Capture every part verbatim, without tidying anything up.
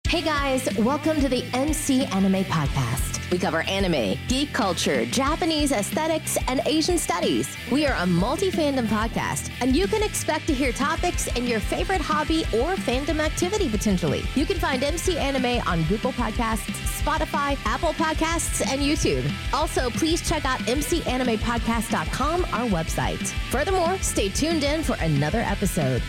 Hey guys, welcome to the M C Anime Podcast. We cover anime, geek culture, Japanese aesthetics, and Asian studies. We are a multi-fandom podcast, and you can expect to hear topics in your favorite hobby or fandom activity potentially. You can find M C Anime on Google Podcasts, Spotify, Apple Podcasts, and YouTube. Also, please check out m c anime podcast dot com, our website. Furthermore, stay tuned in for another episode.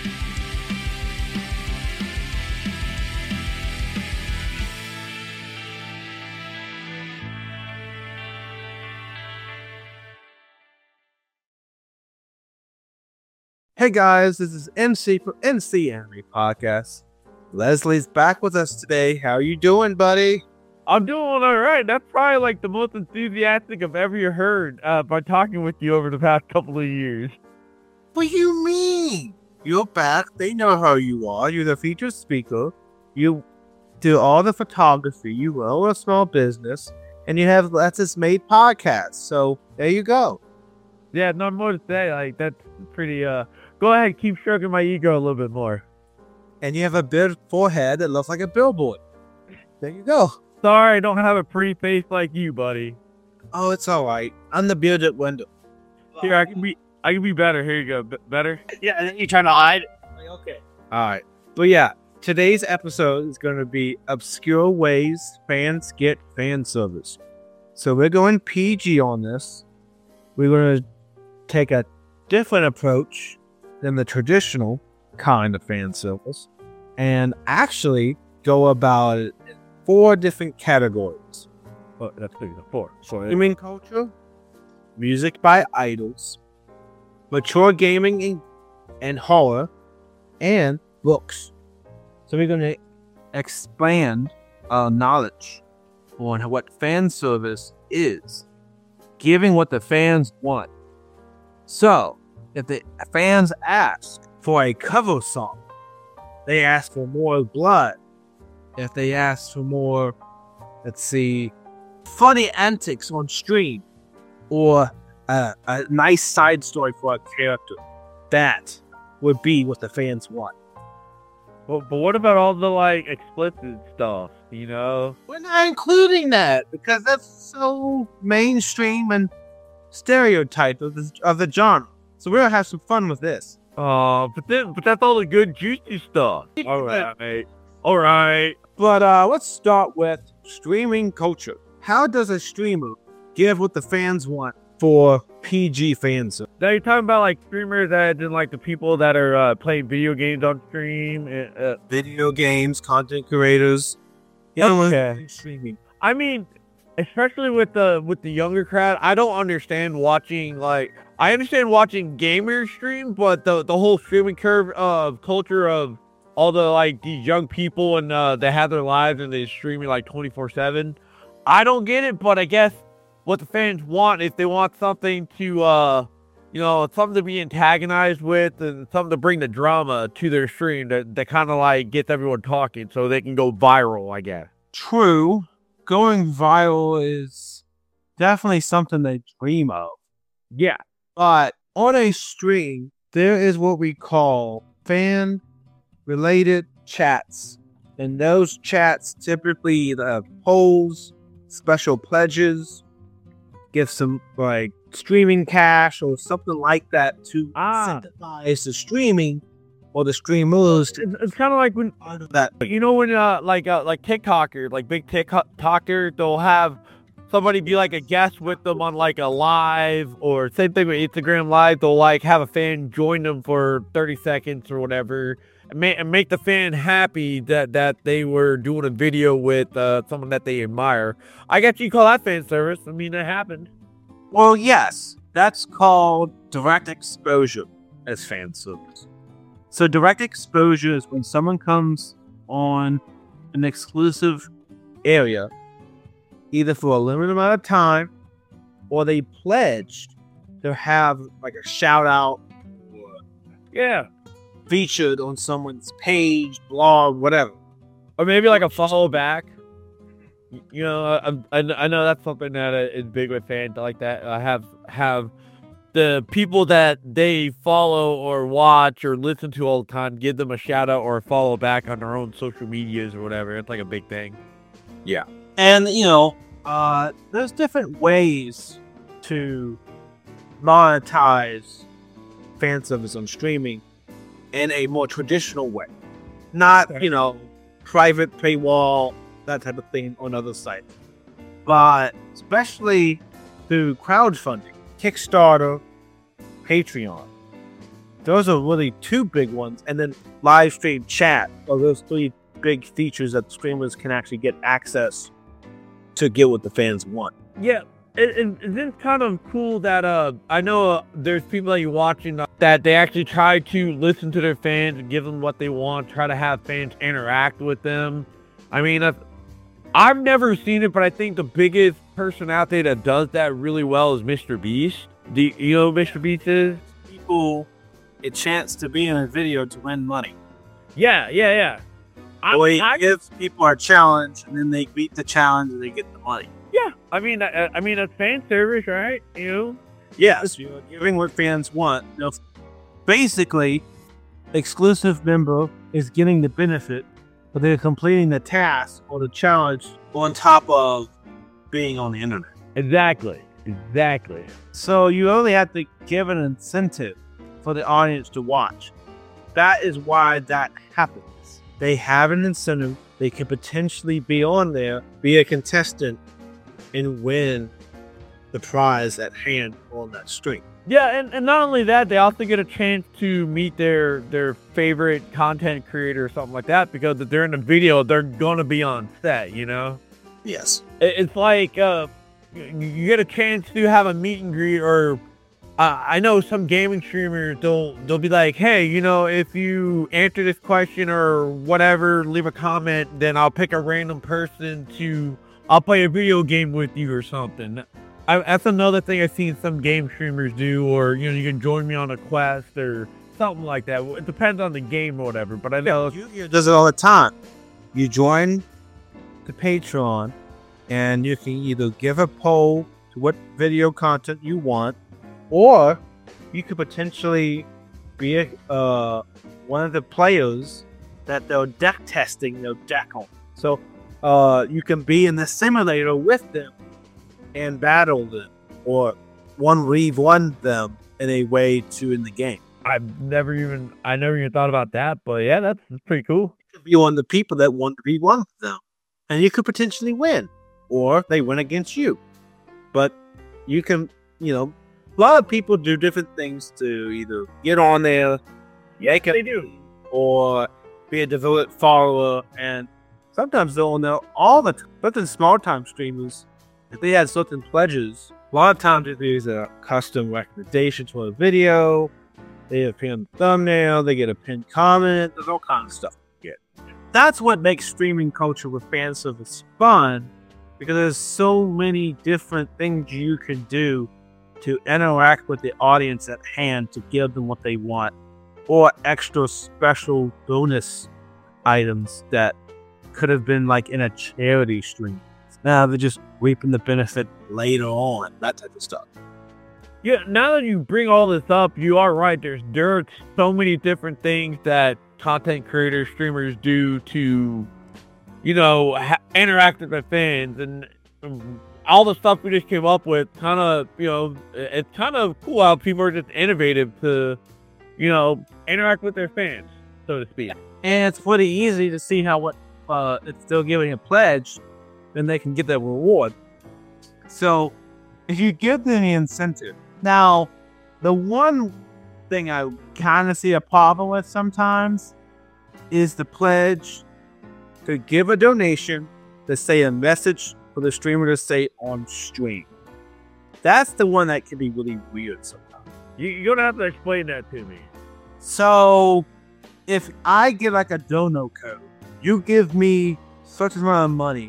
Hey guys, this is M C for M C Anime Podcast. Leslie's back with us today. How are you doing, buddy? I'm doing all right. That's probably like the most enthusiastic I've ever heard uh, by talking with you over the past couple of years. What do you mean? You're back. They know how you are. You're the featured speaker. You do all the photography. You own a small business. And you have Let's Us Made podcast. So there you go. Yeah, not more to say. Like, that's pretty, uh, go ahead, keep stroking my ego a little bit more. And you have a big forehead that looks like a billboard. There you go. Sorry, I don't have a pretty face like you, buddy. Oh, it's all right. I'm the bearded window. Here, I can be, I can be better. Here you go. B- better? Yeah, and then you trying to hide? Okay. All right. But yeah, today's episode is going to be obscure ways fans get fan service. So we're going P G on this. We're going to take a different approach than the traditional kind of fan service and actually go about it in four different categories. Oh, that's big enough. Four. Sorry. Streaming culture, music by idols, mature gaming and, and horror, and books. So we're going to expand our knowledge on what fan service is, giving what the fans want. So, if the fans ask for a cover song, they ask for more blood. If they ask for more, let's see, funny antics on stream, or a, a nice side story for a character, that would be what the fans want. Well, but what about all the, like, explicit stuff, you know? We're not including that, because that's so mainstream and stereotype of the, of the genre. So we're gonna have some fun with this. Oh, but then, but that's all the good juicy stuff. All right, all right. But uh, let's start with streaming culture. How does a streamer give what the fans want for P G fans? Now you're talking about like streamers that in like the people that are uh, playing video games on stream. Uh, video games, content creators. Yeah, okay. Streaming. I mean, especially with the with the younger crowd, I don't understand watching like I understand watching gamers stream, but the the whole streaming curve of culture of all the like these young people and uh, they have their lives and they're streaming like twenty-four seven. I don't get it, but I guess what the fans want is they want something to uh you know something to be antagonized with and something to bring the drama to their stream that that kind of like gets everyone talking so they can go viral, I guess. True. Going viral is definitely something they dream of. Yeah. But on a stream, there is what we call fan-related chats. And those chats typically either have polls, special pledges, give some like streaming cash or something like that to ah. incentivize the streaming or the streamers. It's, it's kind of like when that you know when uh like uh, like TikToker, like big TikToker, they'll have somebody be like a guest with them on like a live, or same thing with Instagram Live. They'll like have a fan join them for thirty seconds or whatever, and, ma- and make the fan happy that that they were doing a video with uh, someone that they admire. I guess you call that fan service. I mean, it happened. Well, yes, that's called direct exposure as fan service. So direct exposure is when someone comes on an exclusive area, either for a limited amount of time, or they pledged to have like a shout out or yeah, featured on someone's page, blog, whatever. Or maybe like a follow back. You know, I, I, I know that's something that is big with fans like that. I have have the people that they follow or watch or listen to all the time, give them a shout out or a follow back on their own social medias or whatever. It's like a big thing. Yeah. And, you know, uh, there's different ways to monetize fan service on streaming in a more traditional way. Not, okay. you know, private paywall, that type of thing on other sites. But especially through crowdfunding, Kickstarter, Patreon. Those are really two big ones. And then live stream chat are those three big features that streamers can actually get access to get what the fans want. Yeah. And it's kind of cool that uh, I know uh, there's people that you're watching uh, that they actually try to listen to their fans and give them what they want, try to have fans interact with them. I mean, uh, I've never seen it, but I think the biggest person out there that does that really well is Mister Beast. Do you know who Mister Beast is? People a chance to be in a video to win money. Yeah, yeah, yeah. I, well, he I, gives people a challenge, and then they beat the challenge and they get the money. Yeah, I mean, I, I mean, it's fan service, right? You know? Yes, you're giving what fans want. You know, basically, exclusive member is getting the benefit, but they're completing the task or the challenge on top of being on the internet. Exactly, exactly. So you only have to give an incentive for the audience to watch. That is why that happens. They have an incentive. They can potentially be on there, be a contestant, and win the prize at hand on that stream. Yeah, and, and not only that, they also get a chance to meet their their favorite content creator or something like that, because if they're in a video, they're going to be on set, you know? Yes. It, it's like uh, you get a chance to have a meet and greet, or uh, I know some gaming streamers, they'll, they'll be like, hey, you know, if you answer this question or whatever, leave a comment, then I'll pick a random person to... I'll play a video game with you or something. I, that's another thing I've seen some game streamers do, or, you know, you can join me on a quest or something like that. It depends on the game or whatever, but I know. Yu-Gi-Oh does it all the time. You join the Patreon, and you can either give a poll to what video content you want, or you could potentially be a, uh, one of the players that they're deck testing their deck on. So, Uh, you can be in the simulator with them and battle them, or one v one them in a way to in the game. I've never even I never even thought about that, but yeah, that's, that's pretty cool. You could be one of the people that want to be one of them, and you could potentially win, or they win against you. But you can, you know, a lot of people do different things to either get on there, yeah, they do, or be a devoted follower. And sometimes they'll know all the time. But the small time streamers, if they had certain pledges, a lot of times if there's a custom recommendation to a video, they get a pinned thumbnail, they get a pinned comment, there's all kinds of stuff you get. That's what makes streaming culture with fan service fun, because there's so many different things you can do to interact with the audience at hand to give them what they want, or extra special bonus items that could have been like in a charity stream. Now they're just reaping the benefit later on, that type of stuff. Yeah, now that you bring all this up, you are right. There's there are so many different things that content creators, streamers do to, you know, ha- interact with their fans, and um, all the stuff we just came up with. Kind of, you know, it's kind of cool how people are just innovative to, you know, interact with their fans, so to speak. And it's pretty easy to see how what. Uh, it's still giving a pledge, then they can get that reward. So, if you give them the incentive. Now, the one thing I kind of see a problem with sometimes is the pledge to give a donation to say a message for the streamer to say on stream. That's the one that can be really weird sometimes. You, you're going to have to explain that to me. So, if I get like a dono code, you give me such amount of money,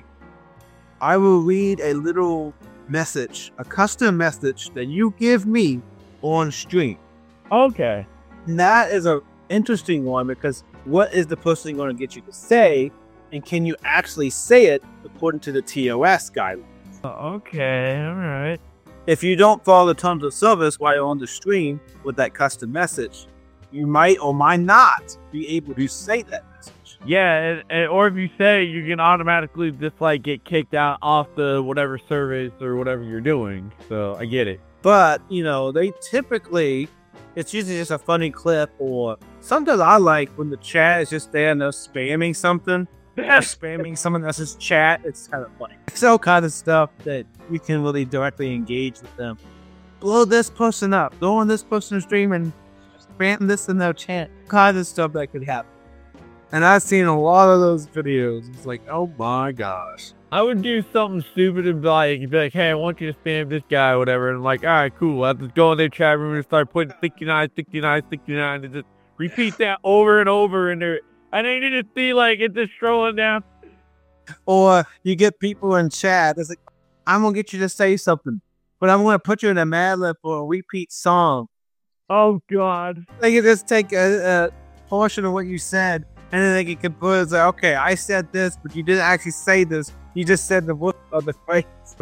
I will read a little message, a custom message that you give me on stream. Okay. And that is an interesting one, because what is the person going to get you to say, and can you actually say it according to the T O S guidelines? Okay, all right. if you don't follow the terms of service while you're on the stream with that custom message, you might or might not be able to say that message. Yeah, and, and, or if you say, you can automatically just like get kicked out off the whatever service or whatever you're doing. So I get it. But, you know, they typically, it's usually just a funny clip, or sometimes I like when the chat is just there and they're spamming something. Or spamming someone else's chat. It's kind of funny. It's all kind of stuff that you can really directly engage with them. Blow this person up. Go on this person's stream and spam this in their chat. Kind of stuff that could happen. And I've seen a lot of those videos. It's like, oh my gosh. I would do something stupid and be like, be like, hey, I want you to spam this guy or whatever. And I'm like, all right, cool. I'll just go in their chat room and start putting sixty-nine, sixty-nine, sixty-nine and just repeat that over and over in there. And then you just see like it just scrolling down. Or you get people in chat. It's like, I'm going to get you to say something, but I'm going to put you in a Mad Lib for a repeat song. Oh, God. They can just take a, a portion of what you said, and then they can compose it. Like, okay, I said this, but you didn't actually say this. You just said the word of the phrase.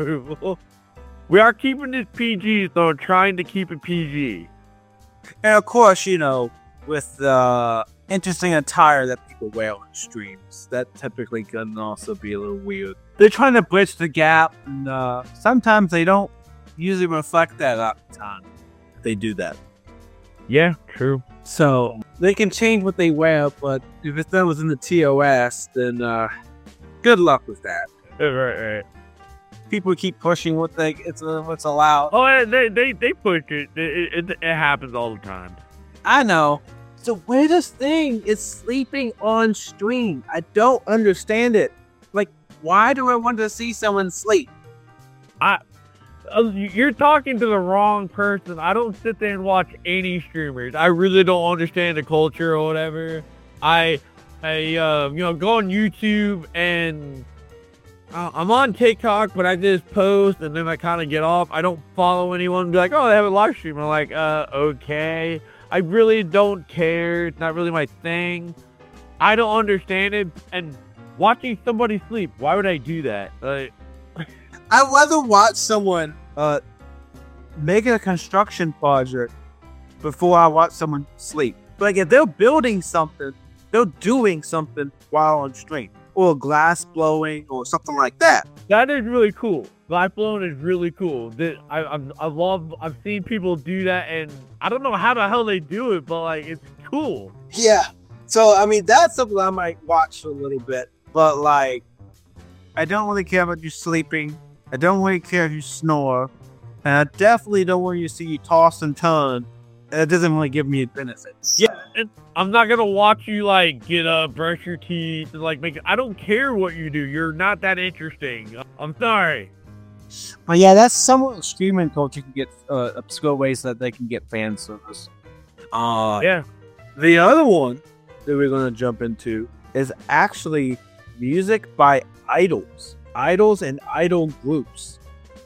We are keeping this P G, though, trying to keep it P G. And of course, you know, with the uh, interesting attire that people wear on streams, that typically can also be a little weird. They're trying to bridge the gap, and uh, sometimes they don't usually reflect that all the time. They do that. Yeah, true. So they can change what they wear, but if it's that was in the T O S, then uh, good luck with that. Right, right. People keep pushing what they it's uh, what's allowed. Oh, they they they push it. It, it. it happens all the time. I know. It's the weirdest thing is sleeping on stream. I don't understand it. Like, why do I want to see someone sleep? I. Uh, you're talking to the wrong person. I don't sit there and watch any streamers. I really don't understand the culture or whatever. I, I, uh, you know, go on YouTube and uh, I'm on TikTok, but I just post and then I kind of get off. I don't follow anyone and be like, oh, they have a live stream. I'm like, uh, okay. I really don't care. It's not really my thing. I don't understand it. And watching somebody sleep, why would I do that? Like, I'd rather watch someone uh, make a construction project before I watch someone sleep. Like, if they're building something, they're doing something while on stream. Or glass blowing or something like that. That is really cool. Glass blowing is really cool. That I, I, I love, I've seen people do that, and I don't know how the hell they do it, but, like, it's cool. Yeah. So, I mean, that's something I might watch for a little bit. But, like, I don't really care about you sleeping. I don't really care if you snore, and I definitely don't want you to see you toss and turn. That doesn't really give me benefits. Yeah, and I'm not gonna watch you like get up, brush your teeth, and like make. I don't care what you do. You're not that interesting. I'm sorry. But yeah, that's somewhat streaming culture can get uh, obscure ways that they can get fan service. Uh, yeah. The other one that we're gonna jump into is actually music by idols. Idols and idol groups.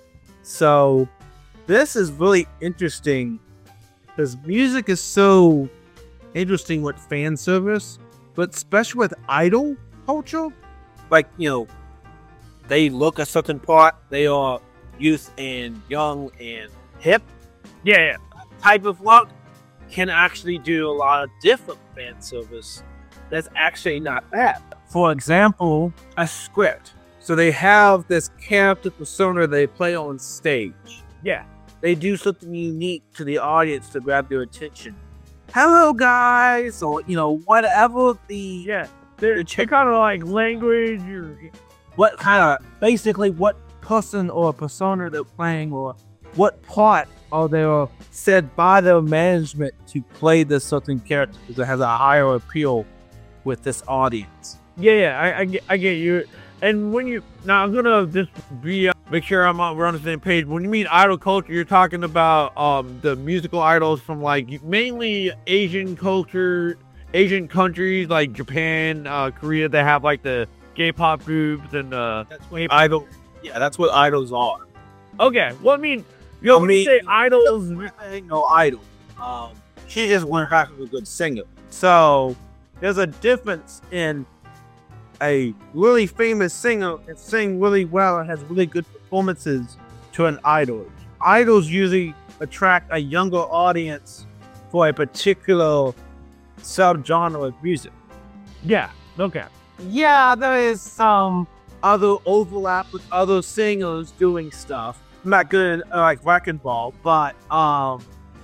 So this is really interesting because music is so interesting with fan service, but especially with idol culture, like, you know, they look a certain part, they are youth and young and hip. Yeah, yeah. Type of look can actually do a lot of different fan service that's actually not bad. For example, a script. So they have this character persona they play on stage. Yeah. They do something unique to the audience to grab their attention. Hello, guys, or, you know, whatever the... Yeah, they're, they're kind of like language or... What kind of... Basically, what person or persona they're playing, or what part are they said by their management to play this certain character because it has a higher appeal with this audience. Yeah, yeah, I, I, get, I get you. And when you now, I'm gonna just be uh, make sure I'm on, we're on the same page. When you mean idol culture, you're talking about um the musical idols from like mainly Asian culture, Asian countries like Japan, uh, Korea. They have like the K-pop groups and uh. That's what idol. Yeah, that's what idols are. Okay, well, I mean, yo, I when mean, you say idols, no idol. Um, she just went back with a good singer. So there's a difference in a really famous singer can sing really well and has really good performances to an idol. idols usually attract a younger audience for a particular subgenre of music. Yeah, okay. Yeah, there is some other overlap with other singers doing stuff. I'm not good at uh, like Wrecking Ball, but um,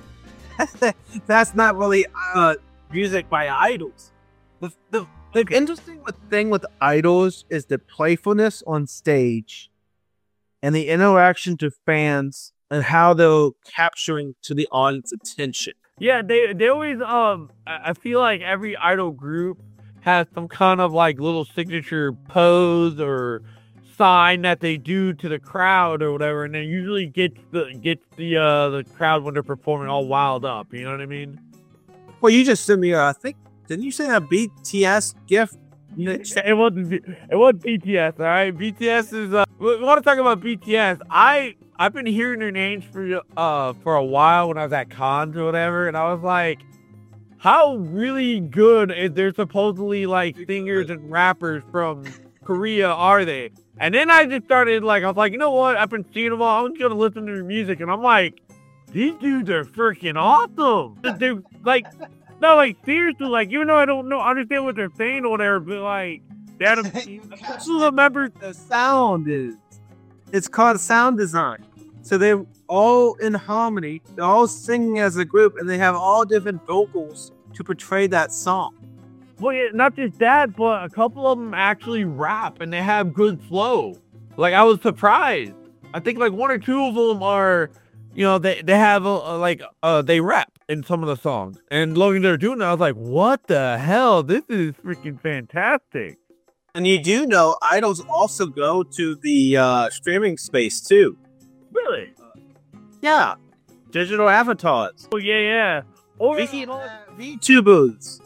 that's not really uh, music by idols. The, the, the interesting thing with idols is the playfulness on stage and the interaction to fans and how they're capturing to the audience attention. Yeah, they they always um I I feel like every idol group has some kind of like little signature pose or sign that they do to the crowd or whatever, and then usually gets the gets the uh the crowd when they're performing all wild up. You know what I mean? Well, you just sent me a, I think, didn't you say a B T S gift? It wasn't B- it wasn't B T S, all right. B T S is uh, we want to talk about B T S. I I've been hearing their names for uh for a while when I was at cons or whatever, and I was like, how really good is they're supposedly like singers and rappers from Korea are they? And then I just started like I was like, you know what? I've been seeing them all. I'm just gonna listen to their music, and I'm like, these dudes are freaking awesome. They're like. No, like, seriously, like, even though I don't know, understand what they're saying or whatever, but, like, they had a remember the sound is. It's called sound design. So they're all in harmony. They're all singing as a group, and they have all different vocals to portray that song. Well, yeah, not just that, but a couple of them actually rap, and they have good flow. Like, I was surprised. I think, like, one or two of them are, you know, they, they have, a, a, like, uh, they rap in some of the songs. And looking they're doing that, I was like, what the hell? This is freaking fantastic. And you do know idols also go to the uh, streaming space too. Really? Uh, yeah. Digital avatars. Oh, yeah, yeah. Or, v- uh, VTubers.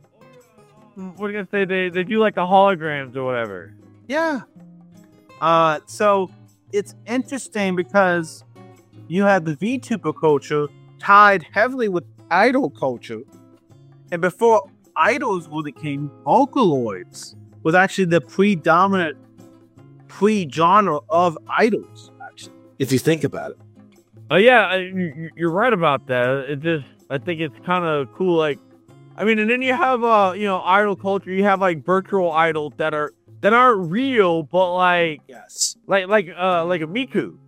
What are you gonna say? They, they do like the holograms or whatever. Yeah. Uh, so it's interesting because you have the VTuber culture tied heavily with idol culture, and before idols really came, Vocaloids was actually the predominant pre-genre of idols. Actually, if you think about it. Oh yeah, I, you're right about that. It just, I think it's kind of cool. Like, I mean, and then you have uh, you know, idol culture. You have like virtual idols that are that aren't real, but like yes, like like uh like a Miku.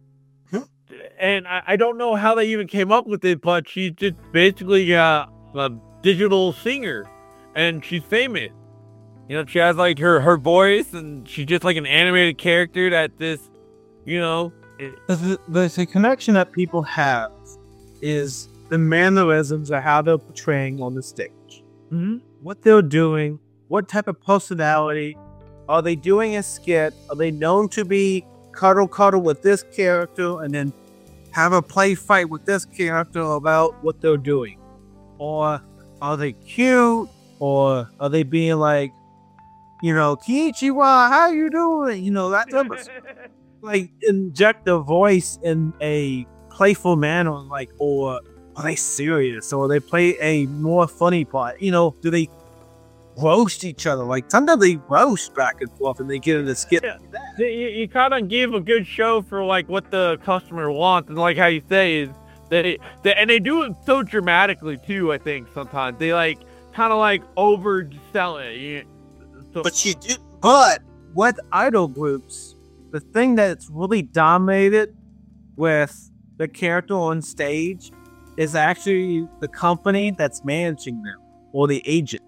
And I, I don't know how they even came up with it, but she's just basically uh, a digital singer, and she's famous. You know, she has like her, her voice, and she's just like an animated character that this, you know. It, the, the, the connection that people have is the mannerisms of how they're portraying on the stage. mm-hmm. What they're doing, what type of personality. Are they doing a skit? Are they known to be cuddle cuddle with this character and then have a play fight with this character about what they're doing? Or are they cute? Or are they being like, you know, Kiichiwa, how you doing? You know, that type of like inject the voice in a playful manner, like, or are they serious? Or they play a more funny part? You know, do they roast each other? Like sometimes they roast back and forth and they get in a skit. Yeah. You, you kind of give a good show for like what the customer wants, and like how you say is they, they and they do it so dramatically too. I think sometimes they like kind of like oversell it. You, so. But you do. But with idol groups, the thing that's really dominated with the character on stage is actually the company that's managing them or the agent.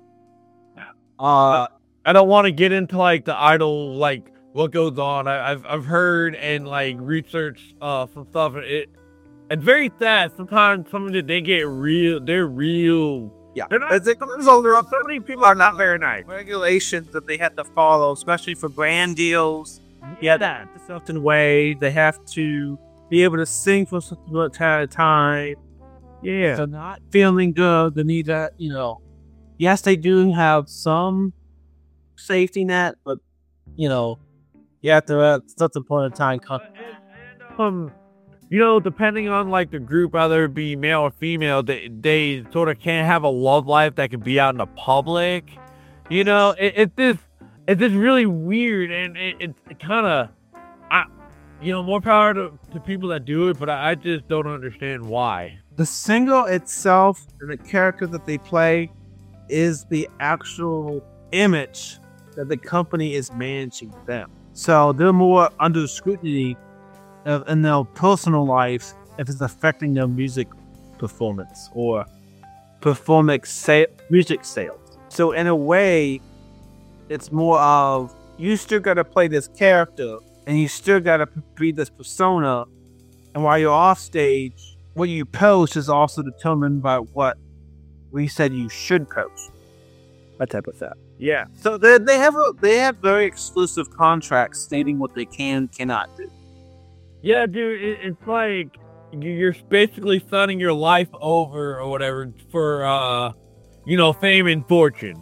Uh, I don't want to get into like the idol, like what goes on. I, I've I've heard and like researched uh some stuff. It it's very sad. Sometimes some of it they get real. They're real. Yeah, they're not, it's, it's older. so many people are not very nice. Regulations that they have to follow, especially for brand deals. Yeah, that a certain way. They have to be able to sing for a certain time. Yeah, so not feeling good. They need that, you know. Yes, they do have some safety net, but, you know, you have to, at certain point in time, come. Um, you know, depending on, like, the group, whether it be male or female, they, they sort of can't have a love life that can be out in the public. You know, it, it's this, it's just really weird, and it, it's kind of, I, you know, more power to, to people that do it, but I, I just don't understand why. The single itself and the character that they play is the actual image that the company is managing them. So they're more under scrutiny of, in their personal life if it's affecting their music performance or performance sa- music sales. So in a way, it's more of you still got to play this character and you still got to be this persona. And while you're off stage, what you post is also determined by what we said you should post. That type of stuff. Yeah. So they they have a, they have very exclusive contracts stating what they can cannot do. Yeah, dude, it, it's like you're basically signing your life over or whatever for, uh, you know, fame and fortune.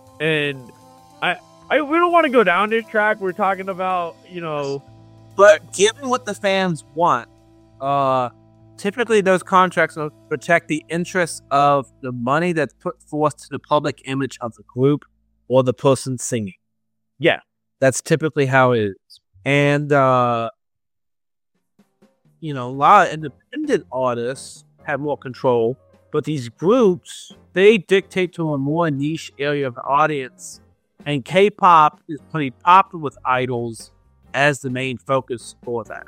And I, I we don't want to go down this track. We're talking about, you know, but given what the fans want, uh, typically those contracts will protect the interests of the money that's put forth to the public image of the group or the person singing. Yeah, that's typically how it is. And, uh, you know, a lot of independent artists have more control, but these groups, they dictate to a more niche area of the audience. And K-pop is pretty popular with idols as the main focus for that.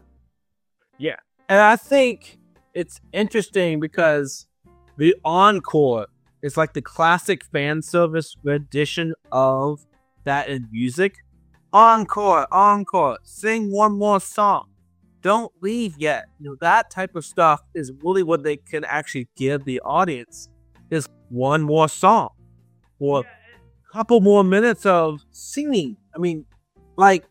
Yeah. And I think it's interesting because the encore is like the classic fan service rendition of that in music. Encore, encore, sing one more song. Don't leave yet. You know, that type of stuff is really what they can actually give the audience is one more song or a couple more minutes of singing. I mean, like,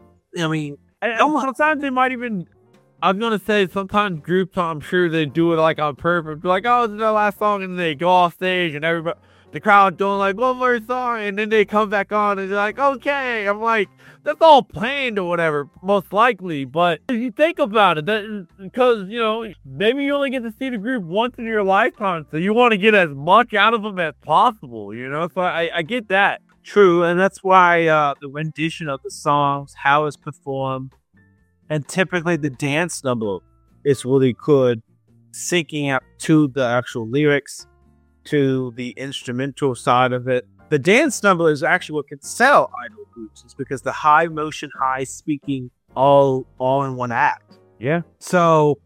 I mean, and sometimes they might even, I was going to say sometimes groups, I'm sure they do it like on purpose. Like, oh, this is the last song. And they go off stage and everybody, the crowd doing like one more song. And then they come back on and they're like, okay. I'm like, that's all planned or whatever, most likely. But if you think about it, that because, you know, maybe you only get to see the group once in your lifetime. So you want to get as much out of them as possible, you know? So I, I get that. True. And that's why uh, the rendition of the songs, how it's performed, and typically the dance number is really good, syncing up to the actual lyrics, to the instrumental side of it. The dance number is actually what can sell idol groups, is because the high motion, high speaking, all all in one act. Yeah. So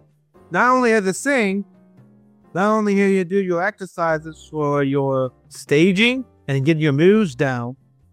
not only have to sing, not only here you do your exercises for your staging and get your moves down,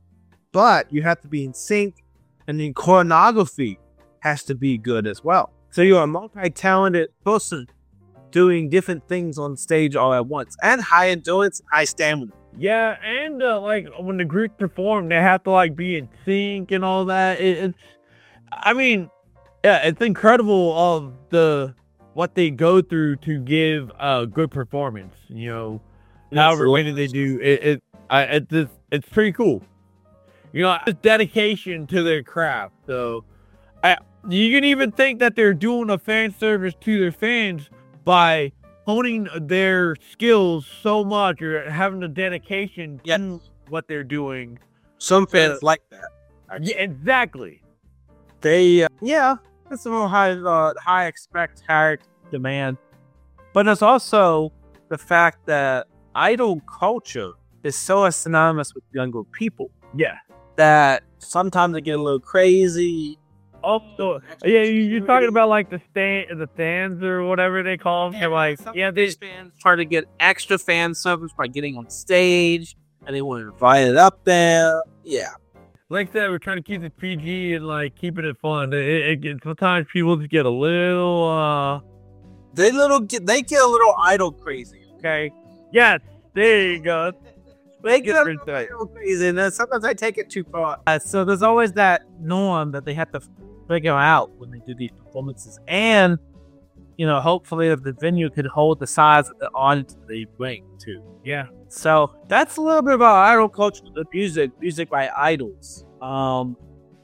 but you have to be in sync, and the choreography has to be good as well. So you're a multi-talented person doing different things on stage all at once, and high endurance, high stamina. Yeah, and uh, like when the group perform, they have to like be in sync and all that. It, it's, I mean, yeah, it's incredible of the what they go through to give a good performance. You know, however many they do, it, it, I, it's just, it's pretty cool. You know, it's dedication to their craft. So, I you can even think that they're doing a fan service to their fans by honing their skills so much or having the dedication yes. to what they're doing. Some fans uh, like that. Actually. Yeah, exactly. They, uh, yeah, it's a little high, uh, high expect, high demand. But there's also the fact that idol culture is so synonymous with younger people. Yeah. That sometimes they get a little crazy. Also, yeah, you're talking about like the stand, the stands or whatever they call them. Yeah, like, yeah, these fans try to get extra fan service by getting on stage, and they want to invite it up there. Yeah, like that, we're trying to keep it P G and like keeping it fun. It, it, it sometimes people just get a little, uh, they little get, they get a little idol crazy. Okay, yes, there you go. They get a little crazy, and then sometimes I take it too far. Uh, so there's always that norm that they have to figure out when they do these performances, and you know, hopefully, if the venue could hold the size of the audience they bring too. Yeah. So that's a little bit about idol culture, the music, music by idols. Um,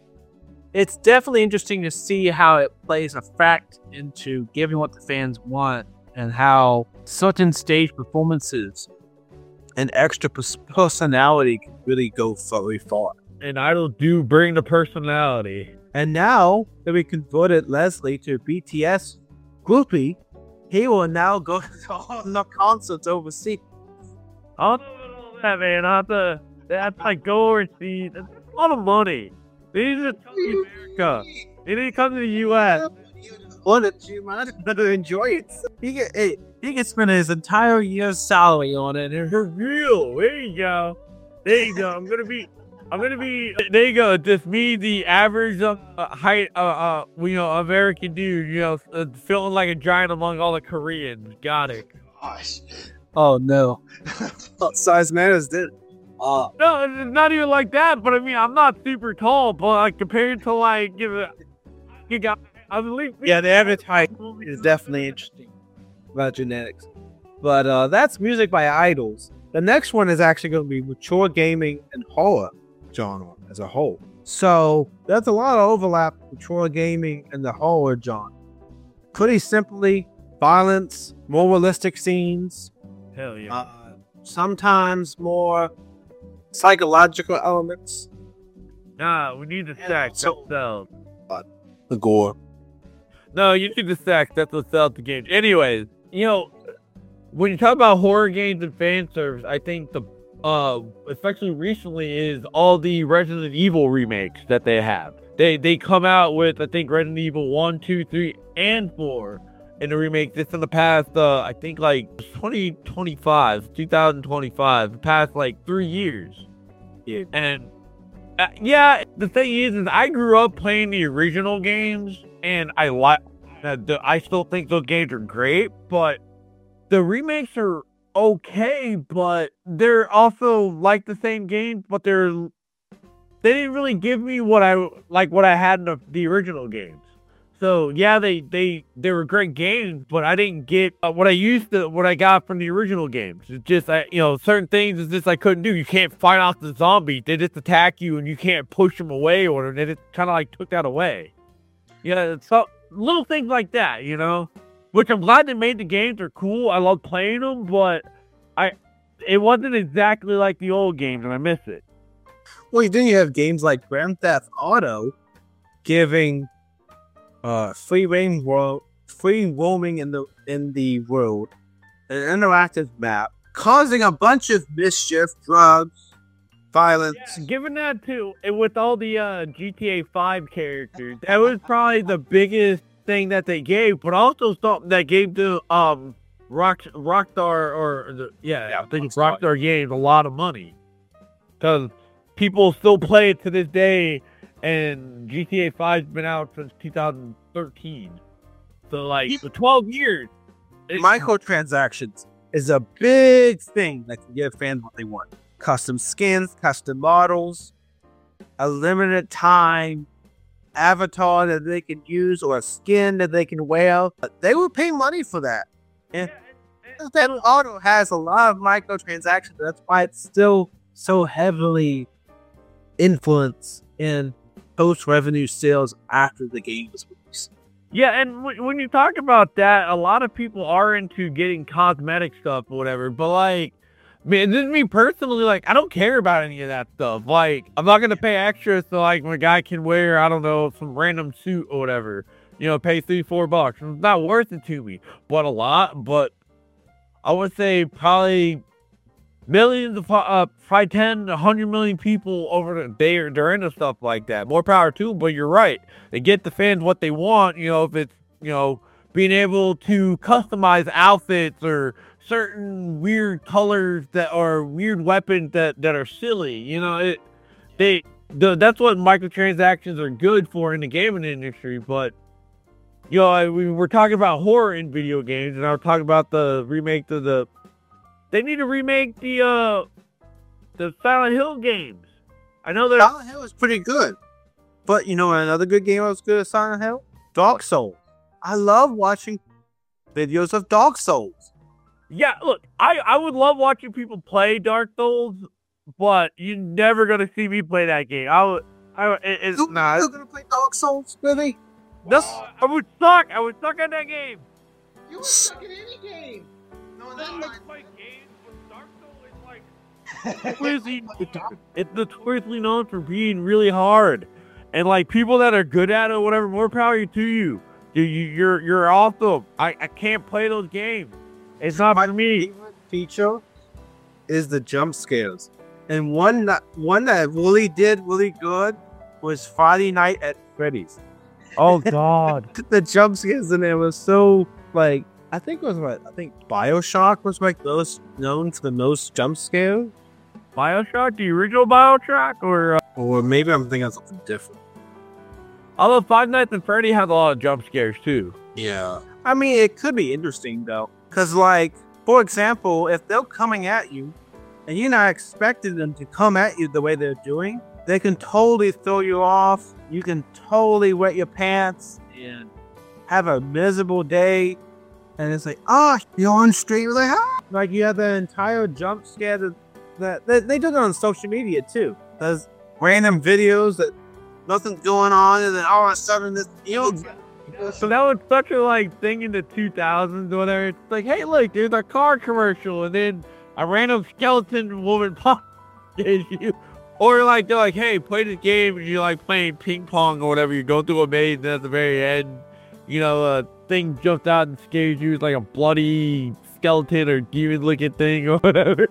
it's definitely interesting to see how it plays a fact into giving what the fans want, and how certain stage performances and extra personality can really go very far. And idols do bring the personality. And now that we converted Leslie to a B T S groupie, he will now go to all the concerts overseas. I don't know about all that, man. I have to, that's like go overseas. That's a lot of money. They need to come to America. They need to come to the U S. What did you mind to enjoy it? He can, hey, he can spend his entire year's salary on it. For real. There you go. There you go. I'm gonna be. I'm gonna be. There you go. Just me, the average uh, height, uh, uh, you know, American dude. You know, uh, feeling like a giant among all the Koreans. Got it. Gosh. Oh no. Size matters, did. Uh, No, it's not even like that. But I mean, I'm not super tall, but like compared to like, you know, you got. I believe. yeah, the average height is definitely interesting about genetics. But uh, that's music by idols. The next one is actually going to be mature gaming and horror genre as a whole. So there's a lot of overlap with mature gaming and the horror genre. Pretty simply, violence, more realistic scenes, Hell yeah. uh, sometimes more psychological elements. Nah, we need the sex. so- that sells. The gore. No, you need the sex. That's what sells the game. Anyways, you know, when you talk about horror games and fan service, I think the, uh, especially recently, is all the Resident Evil remakes that they have. They they come out with, I think, Resident Evil one, two, three, and four in the remake. This in the past, uh, I think, like twenty twenty-five, twenty twenty-five, the past like three years. Yeah. And uh, yeah, the thing is, is I grew up playing the original games, and I like. I still think those games are great, but the remakes are okay, but they're also like the same games, but they're they didn't really give me what I like what I had in the, the original games. So yeah, they they they were great games, but I didn't get uh, what I used to what I got from the original games. It's just I you know certain things is just I couldn't do. You can't fight off the zombie; they just attack you, and you can't push them away, or they just kind of like took that away. Yeah, so little things like that, you know. Which I'm glad they made the games. Are cool. I love playing them, but I it wasn't exactly like the old games, and I miss it. Well, then you have games like Grand Theft Auto giving uh, free reign world, free roaming in the in the world, an interactive map, causing a bunch of mischief, drugs, violence. Yeah, given that too, and with all the uh, G T A five characters, that was probably the biggest thing that they gave, but also something that gave the um Rock Rockstar or the yeah, yeah I think it's Rockstar Games a lot of money because people still play it to this day, and G T A five's been out since two thousand thirteen, so like for twelve years. It, Microtransactions is a big thing that can give fans what they want: custom skins, custom models, a limited time avatar that they can use, or a skin that they can wear. They will pay money for that. And that auto has a lot of microtransactions. That's why it's still so heavily influenced in post revenue sales after the game was released. Yeah, and w- when you talk about that, a lot of people are into getting cosmetic stuff or whatever, but like, man, this is me personally, like, I don't care about any of that stuff. Like, I'm not going to pay extra so, like, my guy can wear, I don't know, some random suit or whatever. You know, pay three, four bucks. It's not worth it to me. But a lot, but I would say probably millions of, uh, probably ten, a hundred million people over the day are they're into stuff like that. More power to them, but you're right. They get the fans what they want, you know, if it's, you know, being able to customize outfits or certain weird colors that are weird weapons that, that are silly, you know, it, they, the, that's what microtransactions are good for in the gaming industry. But, you know, I, we were talking about horror in video games, and I was talking about the remake of the, they need to remake the, uh, the Silent Hill games. I know that Silent Hill is pretty good. But you know another good game that was good at Silent Hill? Dark Souls. I love watching videos of Dark Souls. Yeah, look, I, I would love watching people play Dark Souls, but you're never gonna see me play that game. I would, I it, it's You, not. You're gonna play Dark Souls, really? No, I would suck. I would suck at that game. You would suck at any game. No, I not like like play games, but Dark Souls is like notoriously, it's notoriously known for being really hard. And like people that are good at it, or whatever, more power to you. You, you you're you're awesome. I, I can't play those games. It's not My for me. favorite feature is the jump scares, and one that one that really did really good was Friday Night at Freddy's. Oh God. The jump scares in there was so like I think it was what I think BioShock was like most known for the most jump scares. BioShock, the original BioShock, or uh, Or maybe I'm thinking of something different. although Five Nights at Freddy has a lot of jump scares too. Yeah. I mean, it could be interesting, though. Because, like, for example, if they're coming at you and you're not expecting them to come at you the way they're doing, they can totally throw you off. You can totally wet your pants and have a miserable day. And it's like, ah, oh, you're on street. Like, ah. Like, you have the entire jump scare that, that they, they do it on social media, too. There's random videos that nothing's going on, and then all of a sudden, this, you know, So that was such a like thing in the two thousands or whatever. It's like, hey, look, there's a car commercial, and then a random skeleton woman pops at you. Or like they're like, hey, play this game, and you're like playing ping pong or whatever. You go through a maze, and at the very end, you know, a thing jumps out and scares you. It's like a bloody skeleton or demon-looking thing or whatever.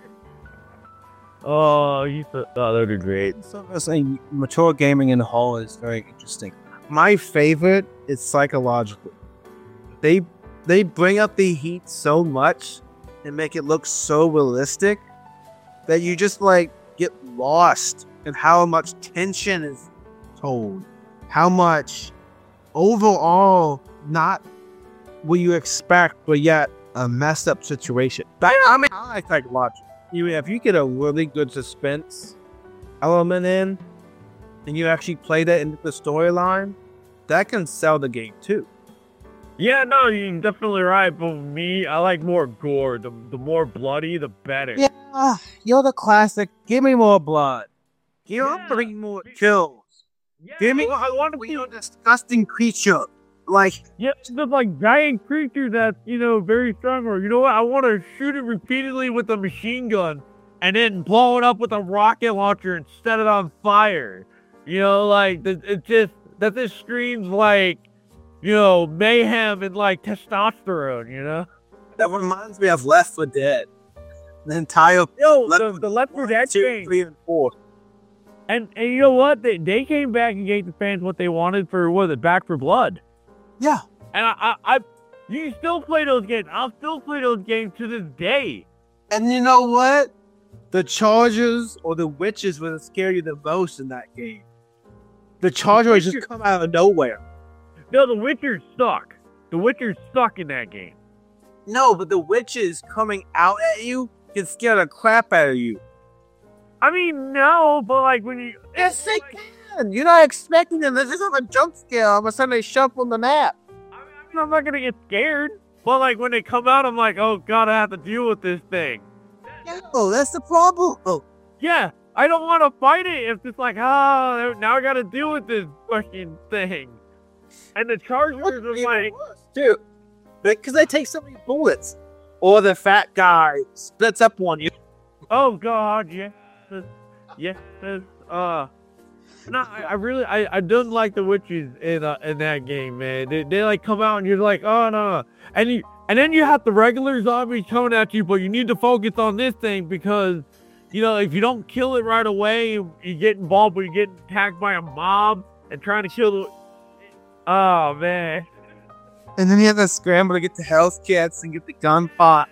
Oh, you thought oh, that would be great. So I was saying, mature gaming in the hall is very interesting. My favorite is psychological. They they bring up the heat so much and make it look so realistic that you just like get lost in how much tension is told, how much overall not what you expect, but yet a messed up situation. But I mean, I like psychological. You if you get a really good suspense element in, and you actually play that into the storyline, that can sell the game too. Yeah, no, you're definitely right. But me, I like more gore. The, the more bloody, the better. Yeah, you're the classic. Give me more blood. Give Yeah. me more kills. Yeah, Give me I want to more see you disgusting creature. Like, yeah, the like giant creature that's, you know, very strong. Or you know what? I want to shoot it repeatedly with a machine gun and then blow it up with a rocket launcher and set it on fire. You know, like it, it just that this screams like, you know, mayhem and like testosterone. You know, that reminds me of Left four Dead. The entire yo, Left the, the Left four Dead two, game. three, and four. And and you know what? They they came back and gave the fans what they wanted for what was it, Back for Blood. Yeah. And I, I, I, you can still play those games. I'll still play those games to this day. And you know what? The Chargers or the Witches will scare you the most in that game. The Chargers just come out of nowhere. No, the Witchers suck. The Witchers suck in that game. No, but the Witches coming out at you can scare the crap out of you. I mean, no, but like when you... Yes, they can. You're not expecting them. This isn't a jump scare. All of a sudden they shuffle the map. I mean, I'm not gonna get scared. But like when they come out, I'm like, oh god, I have to deal with this thing. Oh, that's the problem. Oh, Yeah, I don't want to fight it. It's just like, oh, now I gotta deal with this fucking thing. And the Chargers are like... dude, because they take so many bullets. Or the fat guy splits up on you. Oh god, yes, yes, uh, no, I, I really, I, I don't like the Witches in uh, in that game, man. They, they like come out and you're like, oh no, and you, and then you have the regular zombies coming at you, but you need to focus on this thing because, you know, if you don't kill it right away, you get involved, but you get attacked by a mob and trying to kill the, oh man. And then you have to scramble to get the health kits and get the gun pot.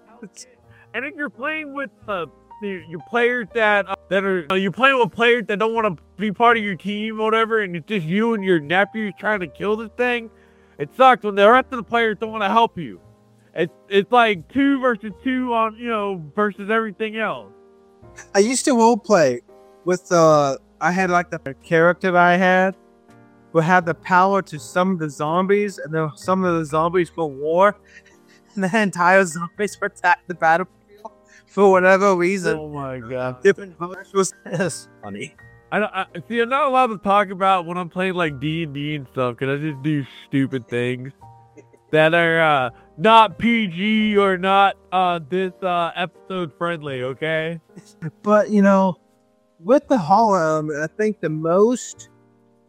And if you're playing with uh, the, your players that uh, that are uh, you're playing with players that don't want to be part of your team or whatever, and it's just you and your nephews trying to kill this thing, it sucks when the rest of the players don't want to help you. It's it's like two versus two on you know versus everything else. I used to role play with uh I had like the character that I had would have the power to summon the zombies, and then some of the zombies go war, and the entire zombies would attack the battlefield for whatever reason. Oh my god! Different virtuals. It's funny. I, don't, I see. I'm not allowed to talk about when I'm playing like D and D and stuff because I just do stupid things that are uh, not P G or not uh, this uh, episode friendly. Okay. But you know, with the horror element, I think the most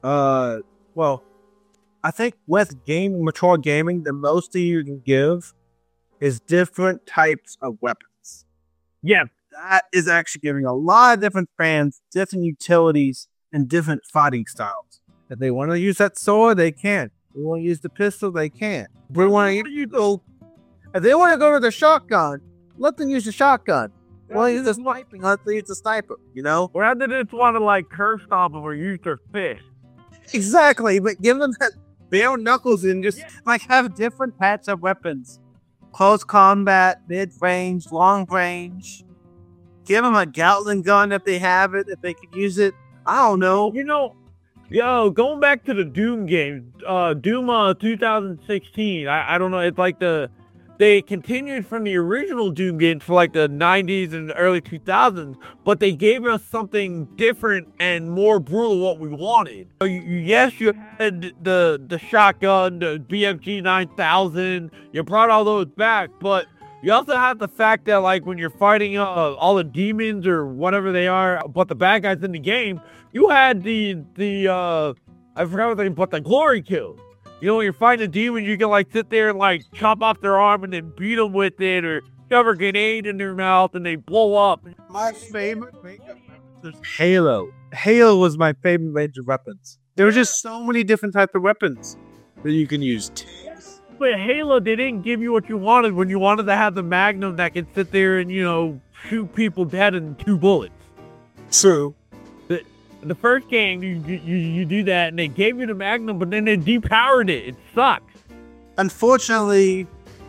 Uh, well, I think with game mature gaming, the most you can give is different types of weapons. Yeah. That is actually giving a lot of different fans different utilities and different fighting styles. If they want to use that sword, they can. If they want to use the pistol, they can. If they want to use if they want to go to the shotgun, let them use the shotgun. Well, use the sniping, let them use the sniper. You know, Or they just want to like curve stomp them or use their fist. exactly. But give them that bare knuckles and just like have different types of weapons. Close combat, mid range, long range. Give them a Gatling gun if they have it, if they could use it. I don't know. You know, yo, going back to the Doom game, uh, Doom uh, two thousand sixteen. I, I don't know. It's like the they continued from the original Doom games for like the nineties and early two thousands, but they gave us something different and more brutal what we wanted. So you, you- yes, you had the the shotgun, the B F G nine thousand. You brought all those back, but you also have the fact that like when you're fighting uh, all the demons or whatever they are, but the bad guys in the game, you had the the uh I forgot what they but the glory kill. You know, when you're fighting a demon, you can like sit there and like chop off their arm and then beat them with it, or shove a grenade in their mouth and they blow up. My favorite major weapon is Halo. Halo was my favorite major weapons. There were just so many different types of weapons that you can use. But Halo, they didn't give you what you wanted when you wanted to have the Magnum that can sit there and, you know, shoot people dead in two bullets. True. The, the first game, you, you you do that, and they gave you the Magnum, but then they depowered it. It sucks. Unfortunately,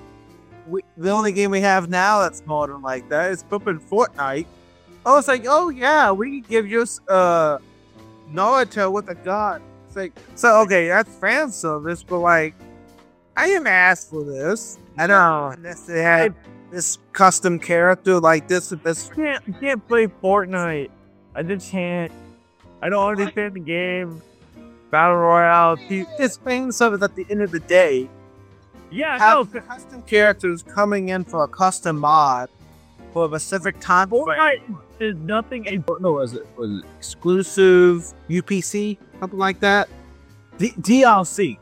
we, the only game we have now that's modern like that is flipping Fortnite. I was like, oh yeah, we can give you uh Naruto with a gun. It's like, so okay, that's fan service, but like, I didn't ask for this. I don't necessarily have this custom character like this. This I can't, I can't play Fortnite. I just can't. I don't understand the game. Battle Royale. it's fan service at the end of the day. Yeah, Have no. custom characters coming in for a custom mod for a specific time. Fortnite is nothing. A No, was it was it exclusive U P C, something like that? D- DLC.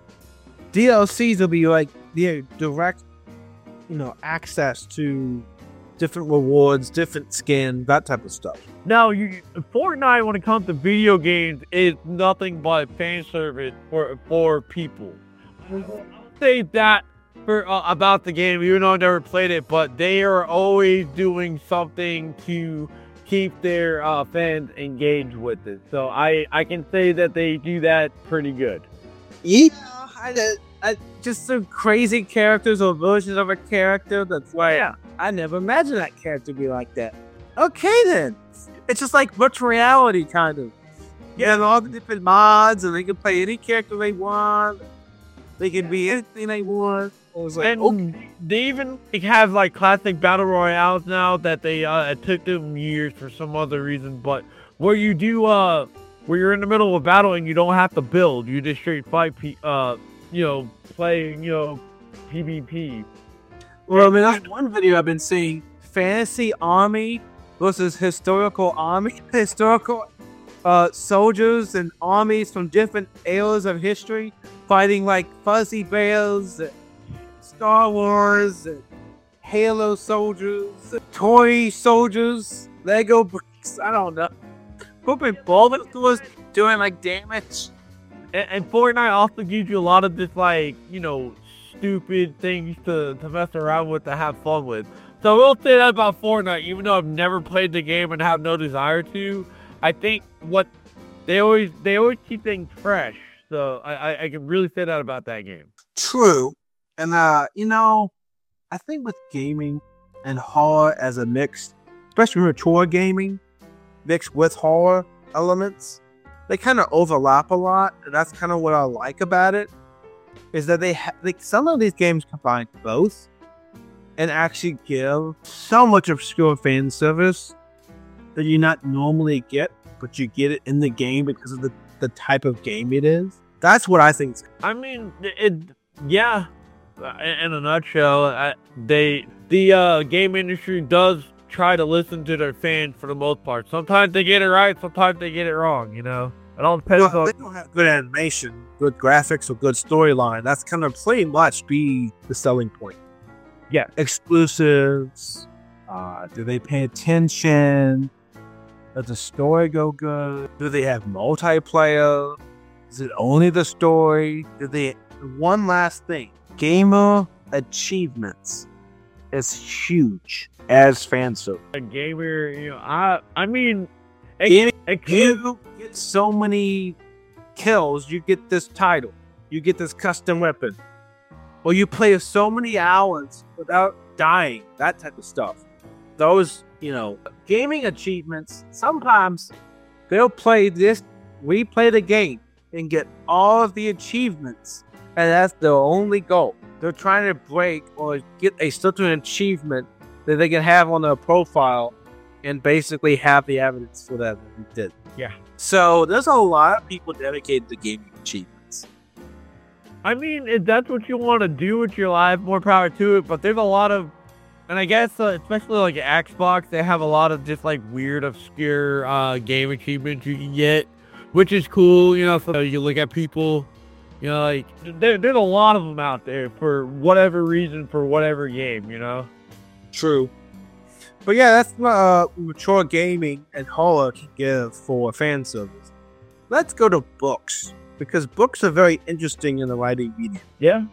D L Cs will be like the direct, you know, access to different rewards, different skin, that type of stuff. No, you Fortnite when it comes to video games is nothing but fan service for for people. I'll say that for uh, about the game, even though I never played it, but they are always doing something to keep their uh, fans engaged with it. So I I can say that they do that pretty good. Yeah, I, I, just some crazy characters or versions of a character. That's why Yeah. I never imagined that character to be like that. Okay, then. It's just like virtual reality, kind of. Yeah, and all the different mods, and they can play any character they want. They can be anything they want. I was like, And okay. they even like, have like classic battle royales now that they uh it took them years for some other reason, but where you do uh where you're in the middle of a battle and you don't have to build, you just straight fight P- uh you know playing you know PvP. Well, I mean, that's one video I've been seeing. Fantasy army versus historical army. Historical uh, soldiers and armies from different eras of history fighting like Fuzzy Bears, and Star Wars, and Halo soldiers, toy soldiers, Lego bricks. I don't know. Flipping bullet doors doing like damage. And, and Fortnite also gives you a lot of this like you know stupid things to to mess around with to have fun with. So I will say that about Fortnite, even though I've never played the game and have no desire to. I think what they always they always keep things fresh. So I, I, I can really say that about that game. True. And, uh, you know, I think with gaming and horror as a mix, especially mature gaming, mixed with horror elements, they kind of overlap a lot. And that's kind of what I like about it, is that they ha- like some of these games combine both and actually give so much obscure fan service that you not normally get, but you get it in the game because of the, the type of game it is. That's what I think. I mean, it, yeah. uh, In in a nutshell, I, they the uh, game industry does try to listen to their fans for the most part. Sometimes they get it right, sometimes they get it wrong. You know, It all depends Well, on. they don't have good animation, good graphics, or good storyline. That's kind of pretty much be the selling point. Yeah. Exclusives. Uh, do they pay attention? Does the story go good? Do they have multiplayer? Is it only the story? Do they? One last thing: gamer achievements is huge as fan service. A gamer, you know, I I mean, it, Gaming, it could, you get so many kills, you get this title, you get this custom weapon, or you play so many hours without dying. That type of stuff. Those, you know, gaming achievements. Sometimes they'll play this, replay the game, and get all of the achievements, and that's their only goal. They're trying to break or get a certain achievement that they can have on their profile and basically have the evidence for that they did. Yeah. So there's a lot of people dedicated to gaming achievements. I mean, if that's what you want to do with your life, more power to it. But there's a lot of, and I guess uh, especially like Xbox, they have a lot of just like weird, obscure uh, game achievements you can get, which is cool. You know, so you look at people, you know, like there, there's a lot of them out there for whatever reason, for whatever game, you know. True. But yeah, that's what uh, mature gaming and horror can give for fan service. Let's go to books, because books are very interesting in the writing medium. Yeah.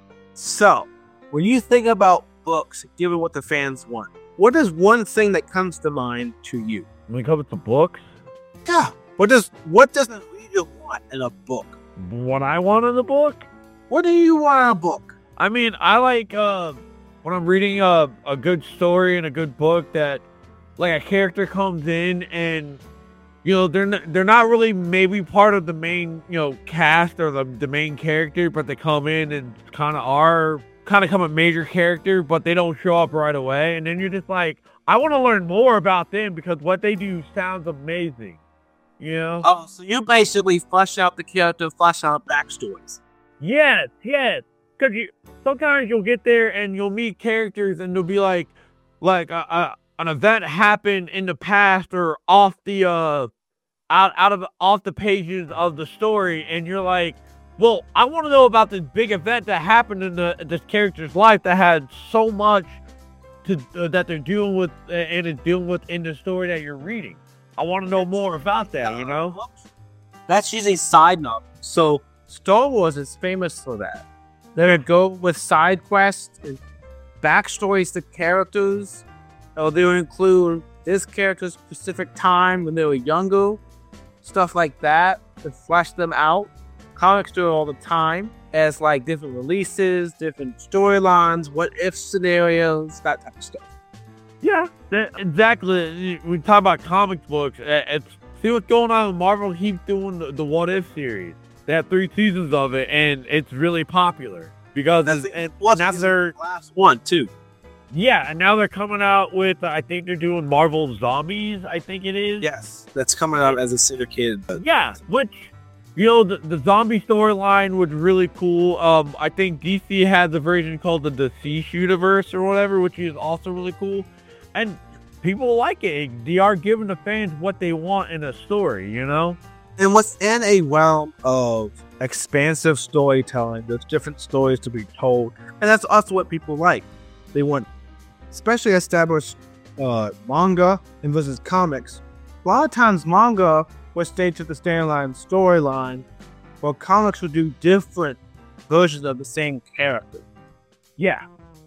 So, when you think about books, given what the fans want, what is one thing that comes to mind to you? When it comes to books, Yeah. What does what does the reader want in a book? what I want in the book, What do you want in a book? I mean, I like uh, when I'm reading a, a good story and a good book that, like, a character comes in and, you know, they're not, they're not really maybe part of the main, you know, cast or the, the main character, but they come in and kind of are, kind of come a major character, but they don't show up right away. And then you're just like, I want to learn more about them because what they do sounds amazing, you know? Oh, so you basically flesh out the character, flesh out backstories. Yes, yes. Because you sometimes you'll get there and you'll meet characters and they'll be like, like a, a, an event happened in the past or off the uh out out of off the pages of the story, and you're like, well, I want to know about this big event that happened in the this character's life that had so much to uh, that they're dealing with uh, and is dealing with in the story that you're reading. I want to know more about that, you know. That's usually side novel. So Star Wars is famous for that. They would go with side quests and backstories to characters. Or they would include this character's specific time when they were younger, stuff like that, to flesh them out. Comics do it all the time as like different releases, different storylines, what if scenarios, that type of stuff. Yeah, that, exactly. We talk about comic books. uh, It's, see what's going on with Marvel. Keeps doing the, the What If series. They have three seasons of it, and it's really popular because That's it's, and Well, now they're last one too. yeah, and now they're coming out with. Uh, I think they're doing Marvel Zombies. I think it is. Yes, that's coming out as a syndicated. Yeah, which, you know, the, the zombie storyline was really cool. Um, I think D C has a version called the Deceased Universe or whatever, which is also really cool, and people like it. They are giving the fans what they want in a story, you know. And within a realm of expansive storytelling, there's different stories to be told, and that's also what people like. They want, especially established uh, manga and versus comics. A lot of times, manga will stay to the standalone storyline, while comics will do different versions of the same character. Yeah,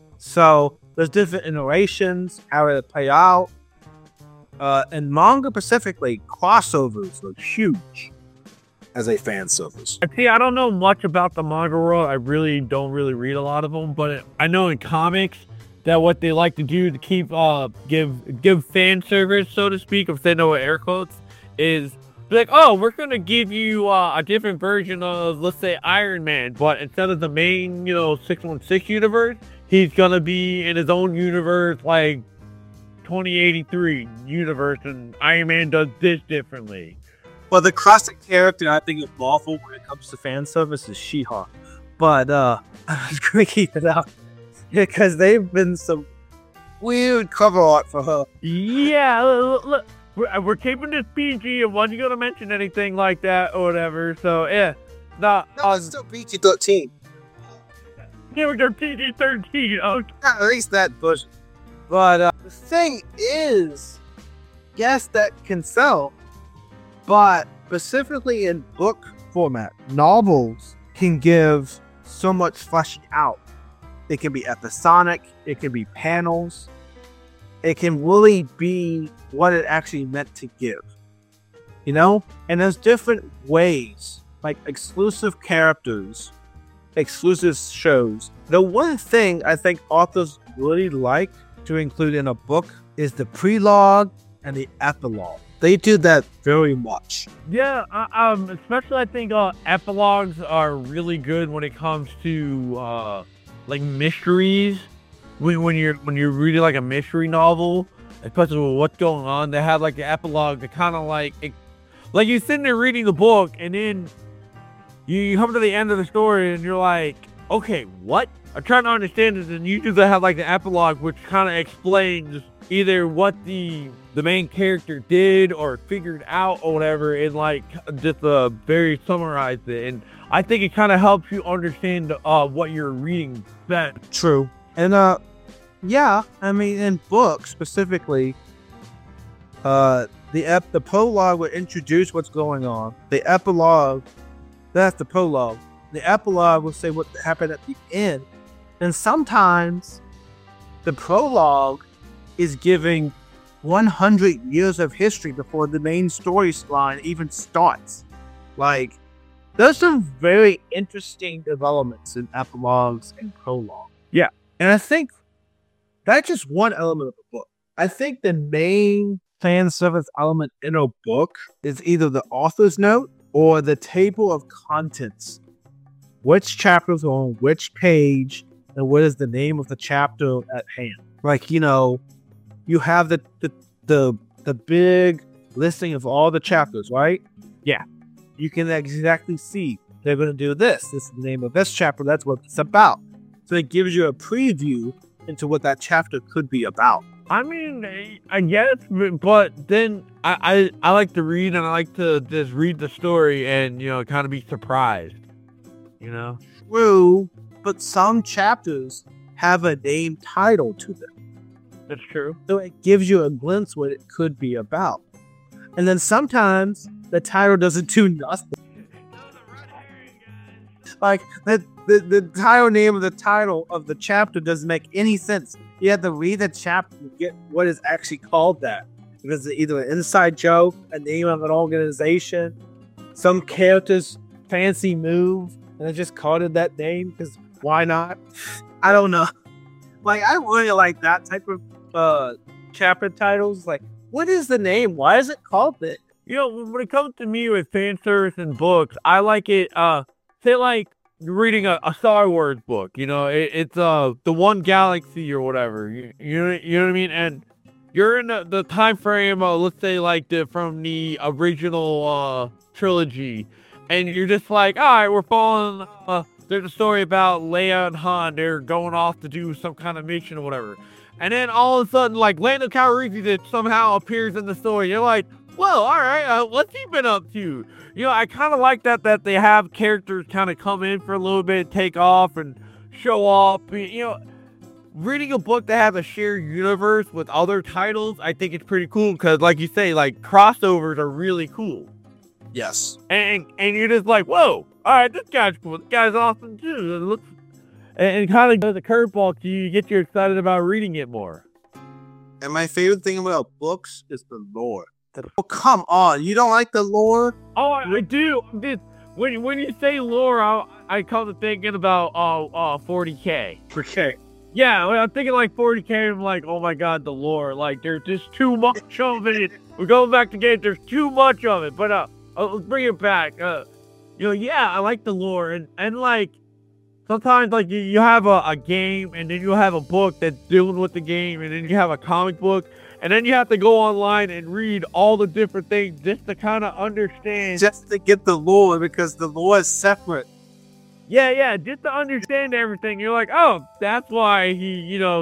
So there's different iterations, how it play out. Uh, and manga specifically, crossovers are huge as a fan service. see, I don't know much about the manga world. I really don't really read a lot of them, but I know in comics that what they like to do to keep uh give give fan service, so to speak, if they know what air quotes, is be like, oh, we're gonna give you uh, a different version of, let's say, Iron Man, but instead of the main, you know, six one six universe, he's gonna be in his own universe, like twenty eighty-three universe, and Iron Man does this differently. Well, the classic character I think of Marvel when it comes to fan service is She-Hulk. But uh, I was going to keep it out because they've been some weird cover art for her. Yeah, look, look, we're, we're keeping this P G and wasn't gonna mention anything like that or whatever. So yeah, nah, No, um, it's still P G thirteen. yeah, we're P G thirteen. Okay. At least that version. But uh, the thing is, yes, that can sell, but specifically in book format, novels can give so much fleshing out. It can be episodic, it can be panels, it can really be what it actually meant to give. You know? And there's different ways, like exclusive characters, exclusive shows. The one thing I think authors really like to include in a book is the prelogue and the epilogue. They do that very much. Yeah, uh, um, especially I think uh, epilogues are really good when it comes to uh, like mysteries. When, when you're when you're reading like a mystery novel, especially with what's going on, they have like the epilogue to kind of like, it, like you're sitting there reading the book, and then you, you come to the end of the story, and you're like, okay, what? I'm trying to understand this, and usually they have like the epilogue, which kind of explains either what the the main character did or figured out or whatever, and like just uh, very summarized it. And I think it kind of helps you understand uh, what you're reading better. True. And uh yeah, I mean in books specifically, uh the ep the prologue would introduce what's going on. The epilogue, that's the prologue. The epilogue will say what happened at the end. And sometimes the prologue is giving one hundred years of history before the main storyline even starts. Like, there's some very interesting developments in epilogues and prologue. Yeah. And I think that's just one element of the book. I think the main fan service element in a book is either the author's note or the table of contents. Which chapters are on which page, and what is the name of the chapter at hand. Like, you know, you have the the the, the big listing of all the chapters, right? Yeah. You can exactly see they're going to do this. This is the name of this chapter. That's what it's about. So it gives you a preview into what that chapter could be about. I mean, I guess, but then I, I, I like to read, and I like to just read the story and, you know, kind of be surprised, you know? True, but some chapters have a name title to them. That's true. So it gives you a glimpse what it could be about. And then sometimes the title doesn't do nothing. Like, the, the, the title name of the title of the chapter doesn't make any sense. You have to read the chapter to get what is actually called that. Because it's either an inside joke, a name of an organization, some character's fancy move, and they just called it that name because why not? I don't know. Like, I really like that type of uh, chapter titles. Like, what is the name? Why is it called that? You know, when it comes to me with fan service and books, I like it, uh, say like you're reading a, a Star Wars book, you know, it, it's uh the One Galaxy or whatever, you, you, know, you know what I mean? And you're in the, the time frame, uh, let's say like the from the original uh, trilogy, and you're just like, all right, we're following, uh, there's a story about Leia and Han, they're going off to do some kind of mission or whatever. And then all of a sudden, like, Lando Calrissian somehow appears in the story. You're like, well, all right, uh, what's he been up to? You know, I kind of like that, that they have characters kind of come in for a little bit, take off, and show off. You know, reading a book that has a shared universe with other titles, I think it's pretty cool because, like you say, like, crossovers are really cool. Yes. And and you're just like, whoa, all right, this guy's cool. This guy's awesome, too. It looks, and it kind of does a curveball to you, get you excited about reading it more. And my favorite thing about books is the lore. Oh, come on. You don't like the lore? Oh, I, I do. This, when, when you say lore, I, I come to thinking about uh, uh, forty K. Okay. Yeah, when I'm thinking like forty K, I'm like, oh my god, the lore. Like, there's just too much of it. We're going back to games, there's too much of it. But uh, uh, let's bring it back. Uh, you know, yeah, I like the lore. And, and like, sometimes, like, you, you have a, a game, and then you have a book that's dealing with the game, and then you have a comic book, and then you have to go online and read all the different things just to kind of understand. Just to get the lore, because the lore is separate. Yeah, yeah, just to understand everything. You're like, oh, that's why he, you know,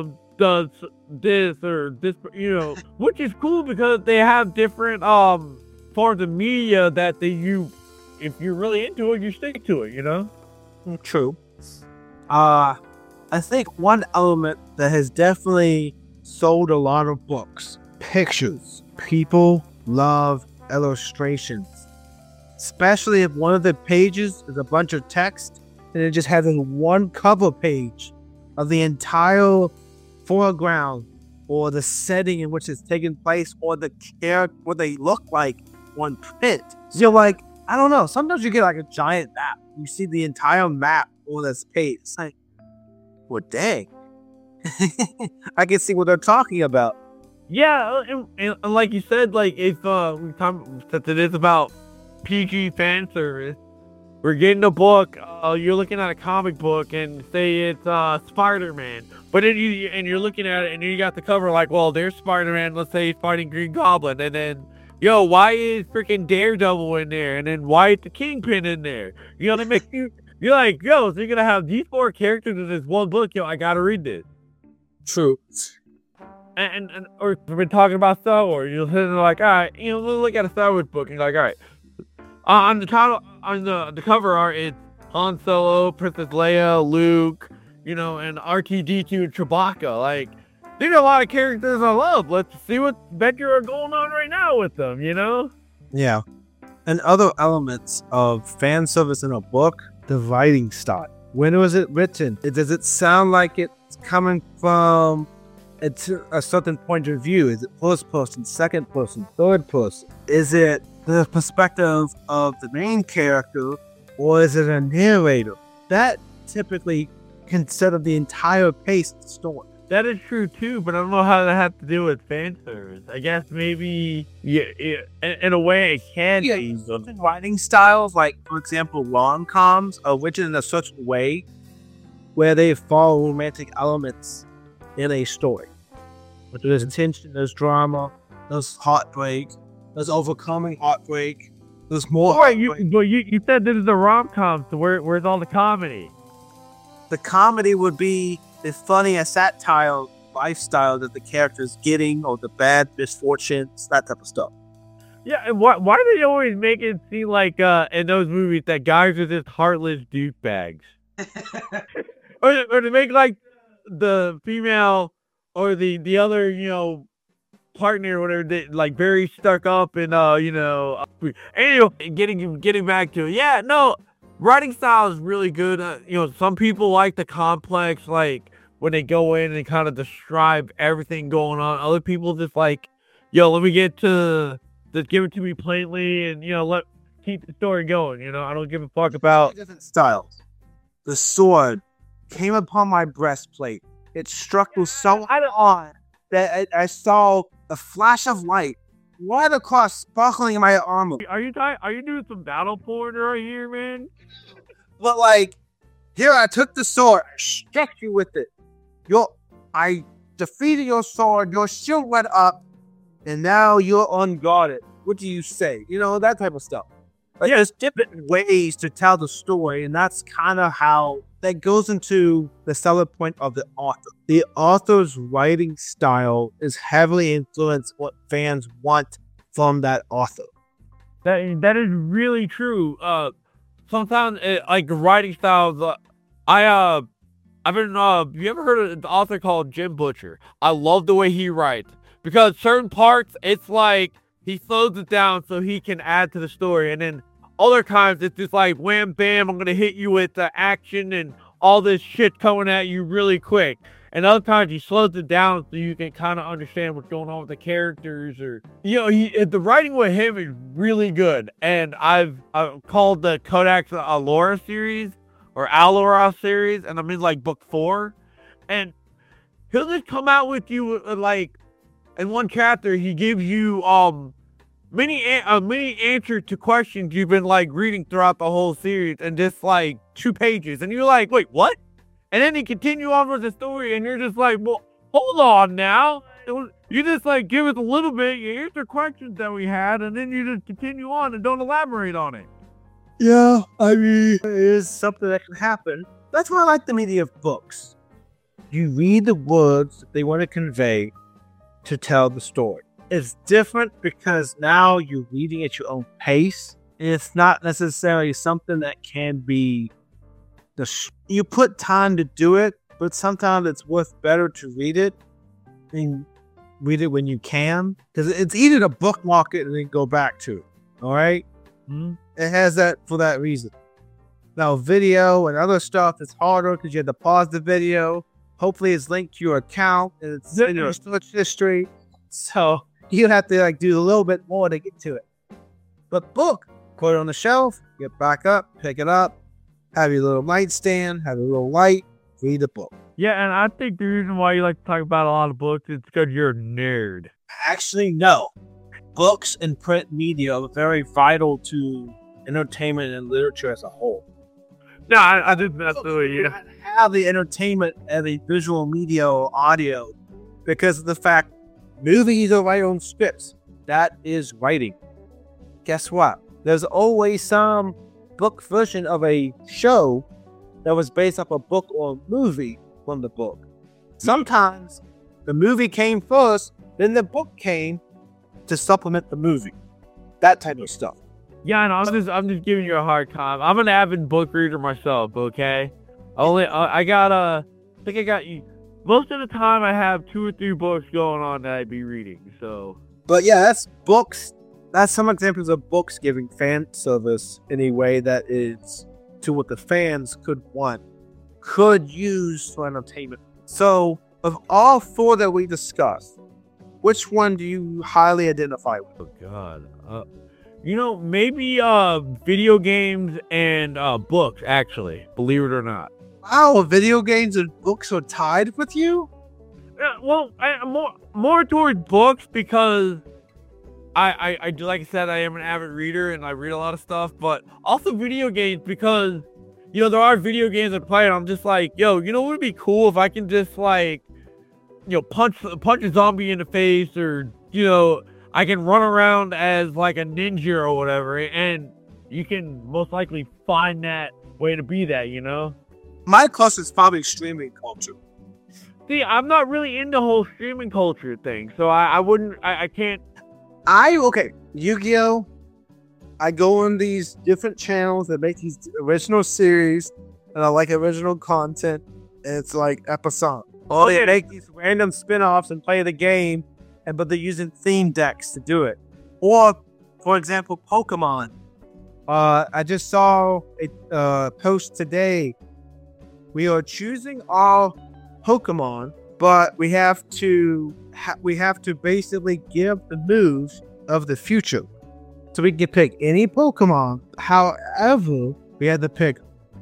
does this or this, you know, which is cool because they have different um forms of media that they you, if you're really into it, you stick to it, you know. True. Uh, I think one element that has definitely sold a lot of books: pictures. People love illustrations, especially if one of the pages is a bunch of text and it just has one cover page of the entire foreground or the setting in which it's taking place or the character, what they look like on print. So you're like, I don't know. Sometimes you get like a giant map. You see the entire map on this page. It's like, well, dang. I can see what they're talking about. Yeah, and, and like you said, like if uh, we talk, since it is about P G fan service, we're getting a book. Uh, you're looking at a comic book, and say it's uh, Spider-Man, but then you and you're looking at it, and you got the cover like, well, there's Spider-Man. Let's say he's fighting Green Goblin, and then, yo, why is freaking Daredevil in there, and then why is the Kingpin in there? You know, they make you. You're like, yo, so you're gonna have these four characters in this one book. Yo, I gotta read this. True. And, and, and or we've been talking about Star Wars. You're sitting there like, all right, you know, look at a Star Wars book, and you're like, all right. Uh, on the title, on the the cover art, it's Han Solo, Princess Leia, Luke, you know, and R two D two and Chewbacca. Like, these are a lot of characters I love. Let's see what adventure are going on right now with them, you know? Yeah. And other elements of fan service in a book, the writing style. When was it written? Does it sound like it's coming from a, t- a certain point of view? Is it first person, second person, third person? Is it the perspective of the main character, or is it a narrator? That typically can set up the entire pace of the story. That is true too, but I don't know how that has to do with fan service. I guess maybe, yeah, yeah in, in a way it can Yeah, be. certain writing styles, like for example, rom-coms, are written in a certain way where they follow romantic elements in a story. But there's tension, there's drama, there's heartbreak, there's overcoming heartbreak, there's more. Right, you, but you, you said this is a rom-com, so where, where's all the comedy? The comedy would be the funny and satire lifestyle that the character's getting, or the bad misfortunes, that type of stuff. Yeah, and why why do they always make it seem like uh in those movies that guys are just heartless douchebags? or or to make like the female or the the other, you know, partner or whatever, they, like very stuck up and uh you know uh, anyway, getting getting back to it. Yeah, no, writing style is really good. Uh, you know, some people like the complex, like when they go in and kind of describe everything going on. Other people just like, yo, let me get to, just give it to me plainly, and, you know, let, keep the story going, you know? I don't give a fuck about... Different styles. The sword came upon my breastplate. It struck me so hard that I, I saw a flash of light right across, sparkling in my armor. Are you ty- Are you doing some battle porn right here, man? But like, here I took the sword, I struck you with it. Your, I defeated your sword, your shield went up, and now you're unguarded. What do you say? You know, that type of stuff. Like, Yeah. there's different ways to tell the story, and that's kind of how that goes into the selling point of the author. The author's writing style is heavily influenced what fans want from that author. That That is really true. Uh, sometimes, uh, like, writing styles, uh, I, uh, I've been, uh, you ever heard of the author called Jim Butcher? I love the way he writes, because certain parts, it's like, he slows it down so he can add to the story, and then other times, it's just like, wham, bam, I'm gonna hit you with the action and all this shit coming at you really quick. And other times, he slows it down so you can kind of understand what's going on with the characters, or, you know, he, the writing with him is really good. And I've, I've called the Codex Alora series, or Alora series, and I'm in like book four, and he'll just come out with you uh, like in one chapter he gives you um many a- uh, many answers to questions you've been like reading throughout the whole series, and just like two pages, and you're like, wait, what? And then he continue on with the story, and you're just like, well, hold on now. It was, you just like give us a little bit, you answer questions that we had, and then you just continue on and don't elaborate on it. Yeah, I mean, it is something that can happen. That's why I like the media of books. You read the words that they want to convey to tell the story. It's different because now you're reading at your own pace. It's not necessarily something that can be the sh- you put time to do it, but sometimes it's worth better to read it and read it when you can, because it's easy to bookmark it and then go back to it. All right, mm-hmm. It has that for that reason. Now, video and other stuff is harder because you have to pause the video. Hopefully, it's linked to your account and it's in your search history, so you have to like do a little bit more to get to it. But book, put it on the shelf, get back up, pick it up, have your little nightstand, have a little light, read the book. Yeah, and I think the reason why you like to talk about a lot of books is because you're a nerd. Actually, no. Books and print media are very vital to entertainment and literature as a whole. No, I, I didn't mess with you. Yeah. Have the entertainment and the visual media or audio because of the fact movies are write own scripts. That is writing. Guess what? There's always some book version of a show that was based off a book or a movie from the book. Sometimes the movie came first, then the book came to supplement the movie. That type of stuff. Yeah, and I'm just I'm just giving you a hard time. I'm an avid book reader myself, okay? Only uh, I got uh, I think I got you. Most of the time, I have two or three books going on that I'd be reading. So, but yeah, that's books. That's some examples of books giving fan service in a way that is to what the fans could want, could use for entertainment. So, of all four that we discussed, which one do you highly identify with? Oh God. Uh, You know, maybe uh, video games and uh, books, actually, believe it or not. Wow, video games and books are tied with you? Uh, well, I, more more towards books because I, I, I, like I said, I am an avid reader and I read a lot of stuff, but also video games because, you know, there are video games I play and I'm just like, yo, you know what would be cool if I can just, like, you know, punch, punch a zombie in the face or, you know, I can run around as like a ninja or whatever, and you can most likely find that way to be that, you know? My cluster is probably streaming culture. See, I'm not really into the whole streaming culture thing, so I, I wouldn't, I, I can't. I, okay, Yu-Gi-Oh! I go on these different channels that make these original series, and I like original content, and it's like episode. Oh, they make these random spin-offs and play the game, and but they're using theme decks to do it. Or, for example, Pokemon. Uh, I just saw a uh, post today. We are choosing our Pokemon, but we have to ha- we have to basically give the moves of the future. So we can pick any Pokemon. However, we have to pick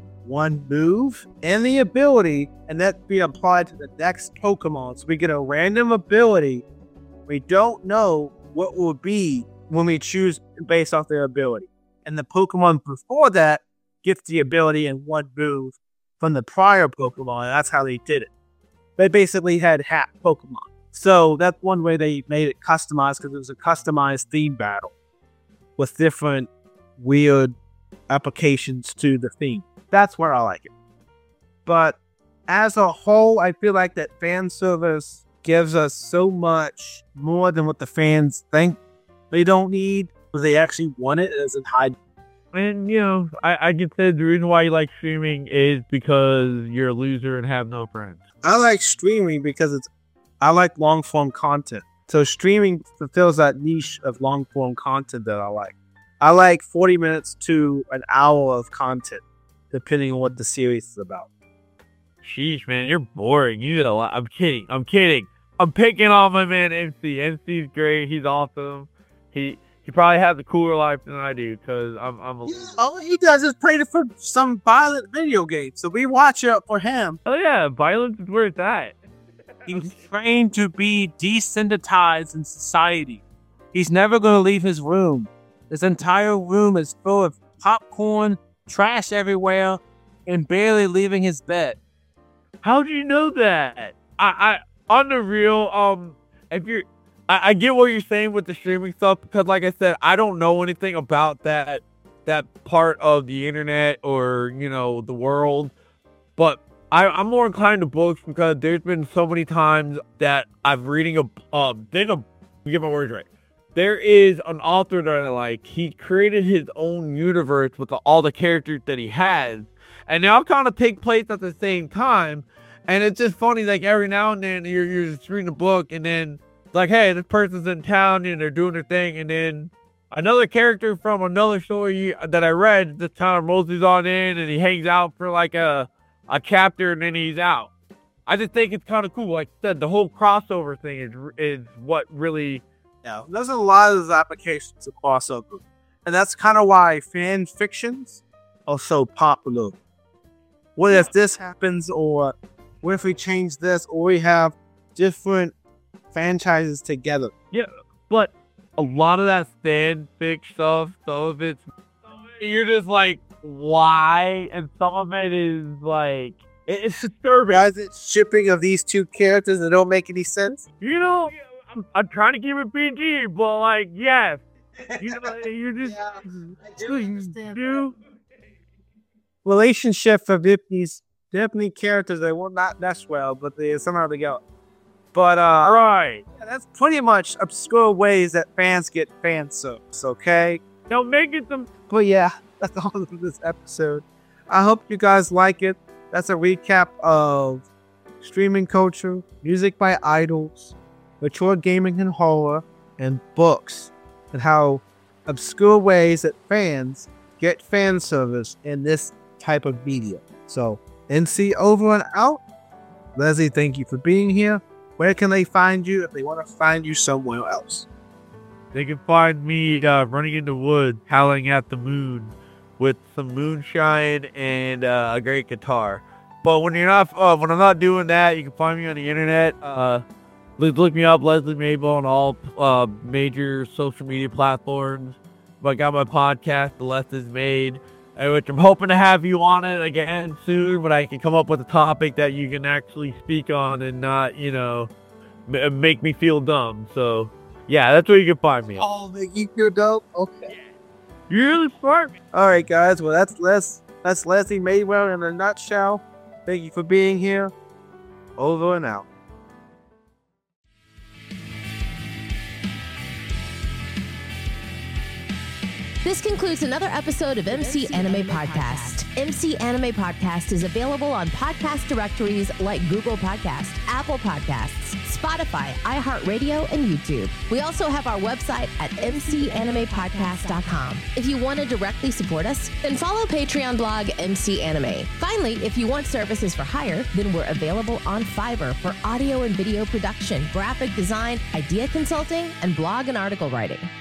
one move and the ability, and that be applied to the next Pokemon. So we get a random ability. We don't know what will be when we choose based off their ability. And the Pokemon before that gets the ability in one move from the prior Pokemon. And that's how they did it. They basically had hat Pokemon. So that's one way they made it customized because it was a customized theme battle with different weird applications to the theme. That's where I like it. But as a whole, I feel like that fan service gives us so much more than what the fans think they don't need, but they actually want it as in high. And, you know, I, I can say the reason why you like streaming is because you're a loser and have no friends. I like streaming because it's, I like long form content. So streaming fulfills that niche of long form content that I like. I like forty minutes to an hour of content, depending on what the series is about. Sheesh, man, you're boring. You did a lot. I'm kidding. I'm kidding. I'm picking on my man M C. M C's great. He's awesome. He he probably has a cooler life than I do because I'm I'm. A... All he does is play for some violent video game, so we watch it for him. Oh yeah, violence is where it's at. He's trained to be desensitized in society. He's never going to leave his room. His entire room is full of popcorn, trash everywhere, and barely leaving his bed. How do you know that? I, I on the real, um, if you're, I, I get what you're saying with the streaming stuff because, like I said, I don't know anything about that that part of the internet or you know the world. But I, I'm more inclined to books because there's been so many times that I'm reading a um. There's a let me get my words right. There is an author that I like. He created his own universe with the, all the characters that he has, and they all kind of take place at the same time. And it's just funny, like every now and then you're you're just reading a book, and then like, hey, this person's in town and they're doing their thing, and then another character from another story that I read just kind of mosey's on in, and he hangs out for like a a chapter, and then he's out. I just think it's kind of cool. Like I said, the whole crossover thing is is what really. Yeah, there's a lot of those applications of crossover, and that's kind of why fan fictions are so popular. What if this happens, or what if we change this, or we have different franchises together? Yeah, but a lot of that fanfic stuff, some of it's you're just like, why? And some of it is like, It's disturbing. Guys, it's shipping of these two characters that don't make any sense. You know, I'm, I'm trying to keep it P G, but like, yes, you know, you just Yeah, I do understand do. Relationship of these definitely characters that will not mesh well, but they somehow they go. But uh, Right. yeah, that's pretty much obscure ways that fans get fan service. Okay. Now make it some. But yeah, that's all of this episode. I hope you guys like it. That's a recap of streaming culture, music by idols, mature gaming and horror, and books, and how obscure ways that fans get fan service in this type of media. So, N C over and out. Leslie, thank you for being here. Where can they find you if they want to find you somewhere else? They can find me uh, running in the woods, howling at the moon, with some moonshine and uh, a great guitar. But when you're not, uh, when I'm not doing that, you can find me on the internet. Uh, look, look me up, Leslie Mabel, on all uh, major social media platforms. I got my podcast, The Left Is Made, uh, which I'm hoping to have you on it again soon. But I can come up with a topic that you can actually speak on and not, you know, m- make me feel dumb. So yeah, that's where you can find me. Oh, they keep you dope? Okay. You're really smart. All right, guys. Well, that's Les. That's Leslie Madewell in a nutshell. Thank you for being here. Over and out. This concludes another episode of M C Anime Podcast. M C Anime Podcast is available on podcast directories like Google Podcast, Apple Podcasts, Spotify, iHeartRadio, and YouTube. We also have our website at m c anime podcast dot com. If you want to directly support us, then follow Patreon blog M C Anime. Finally, if you want services for hire, then we're available on Fiverr for audio and video production, graphic design, idea consulting, and blog and article writing.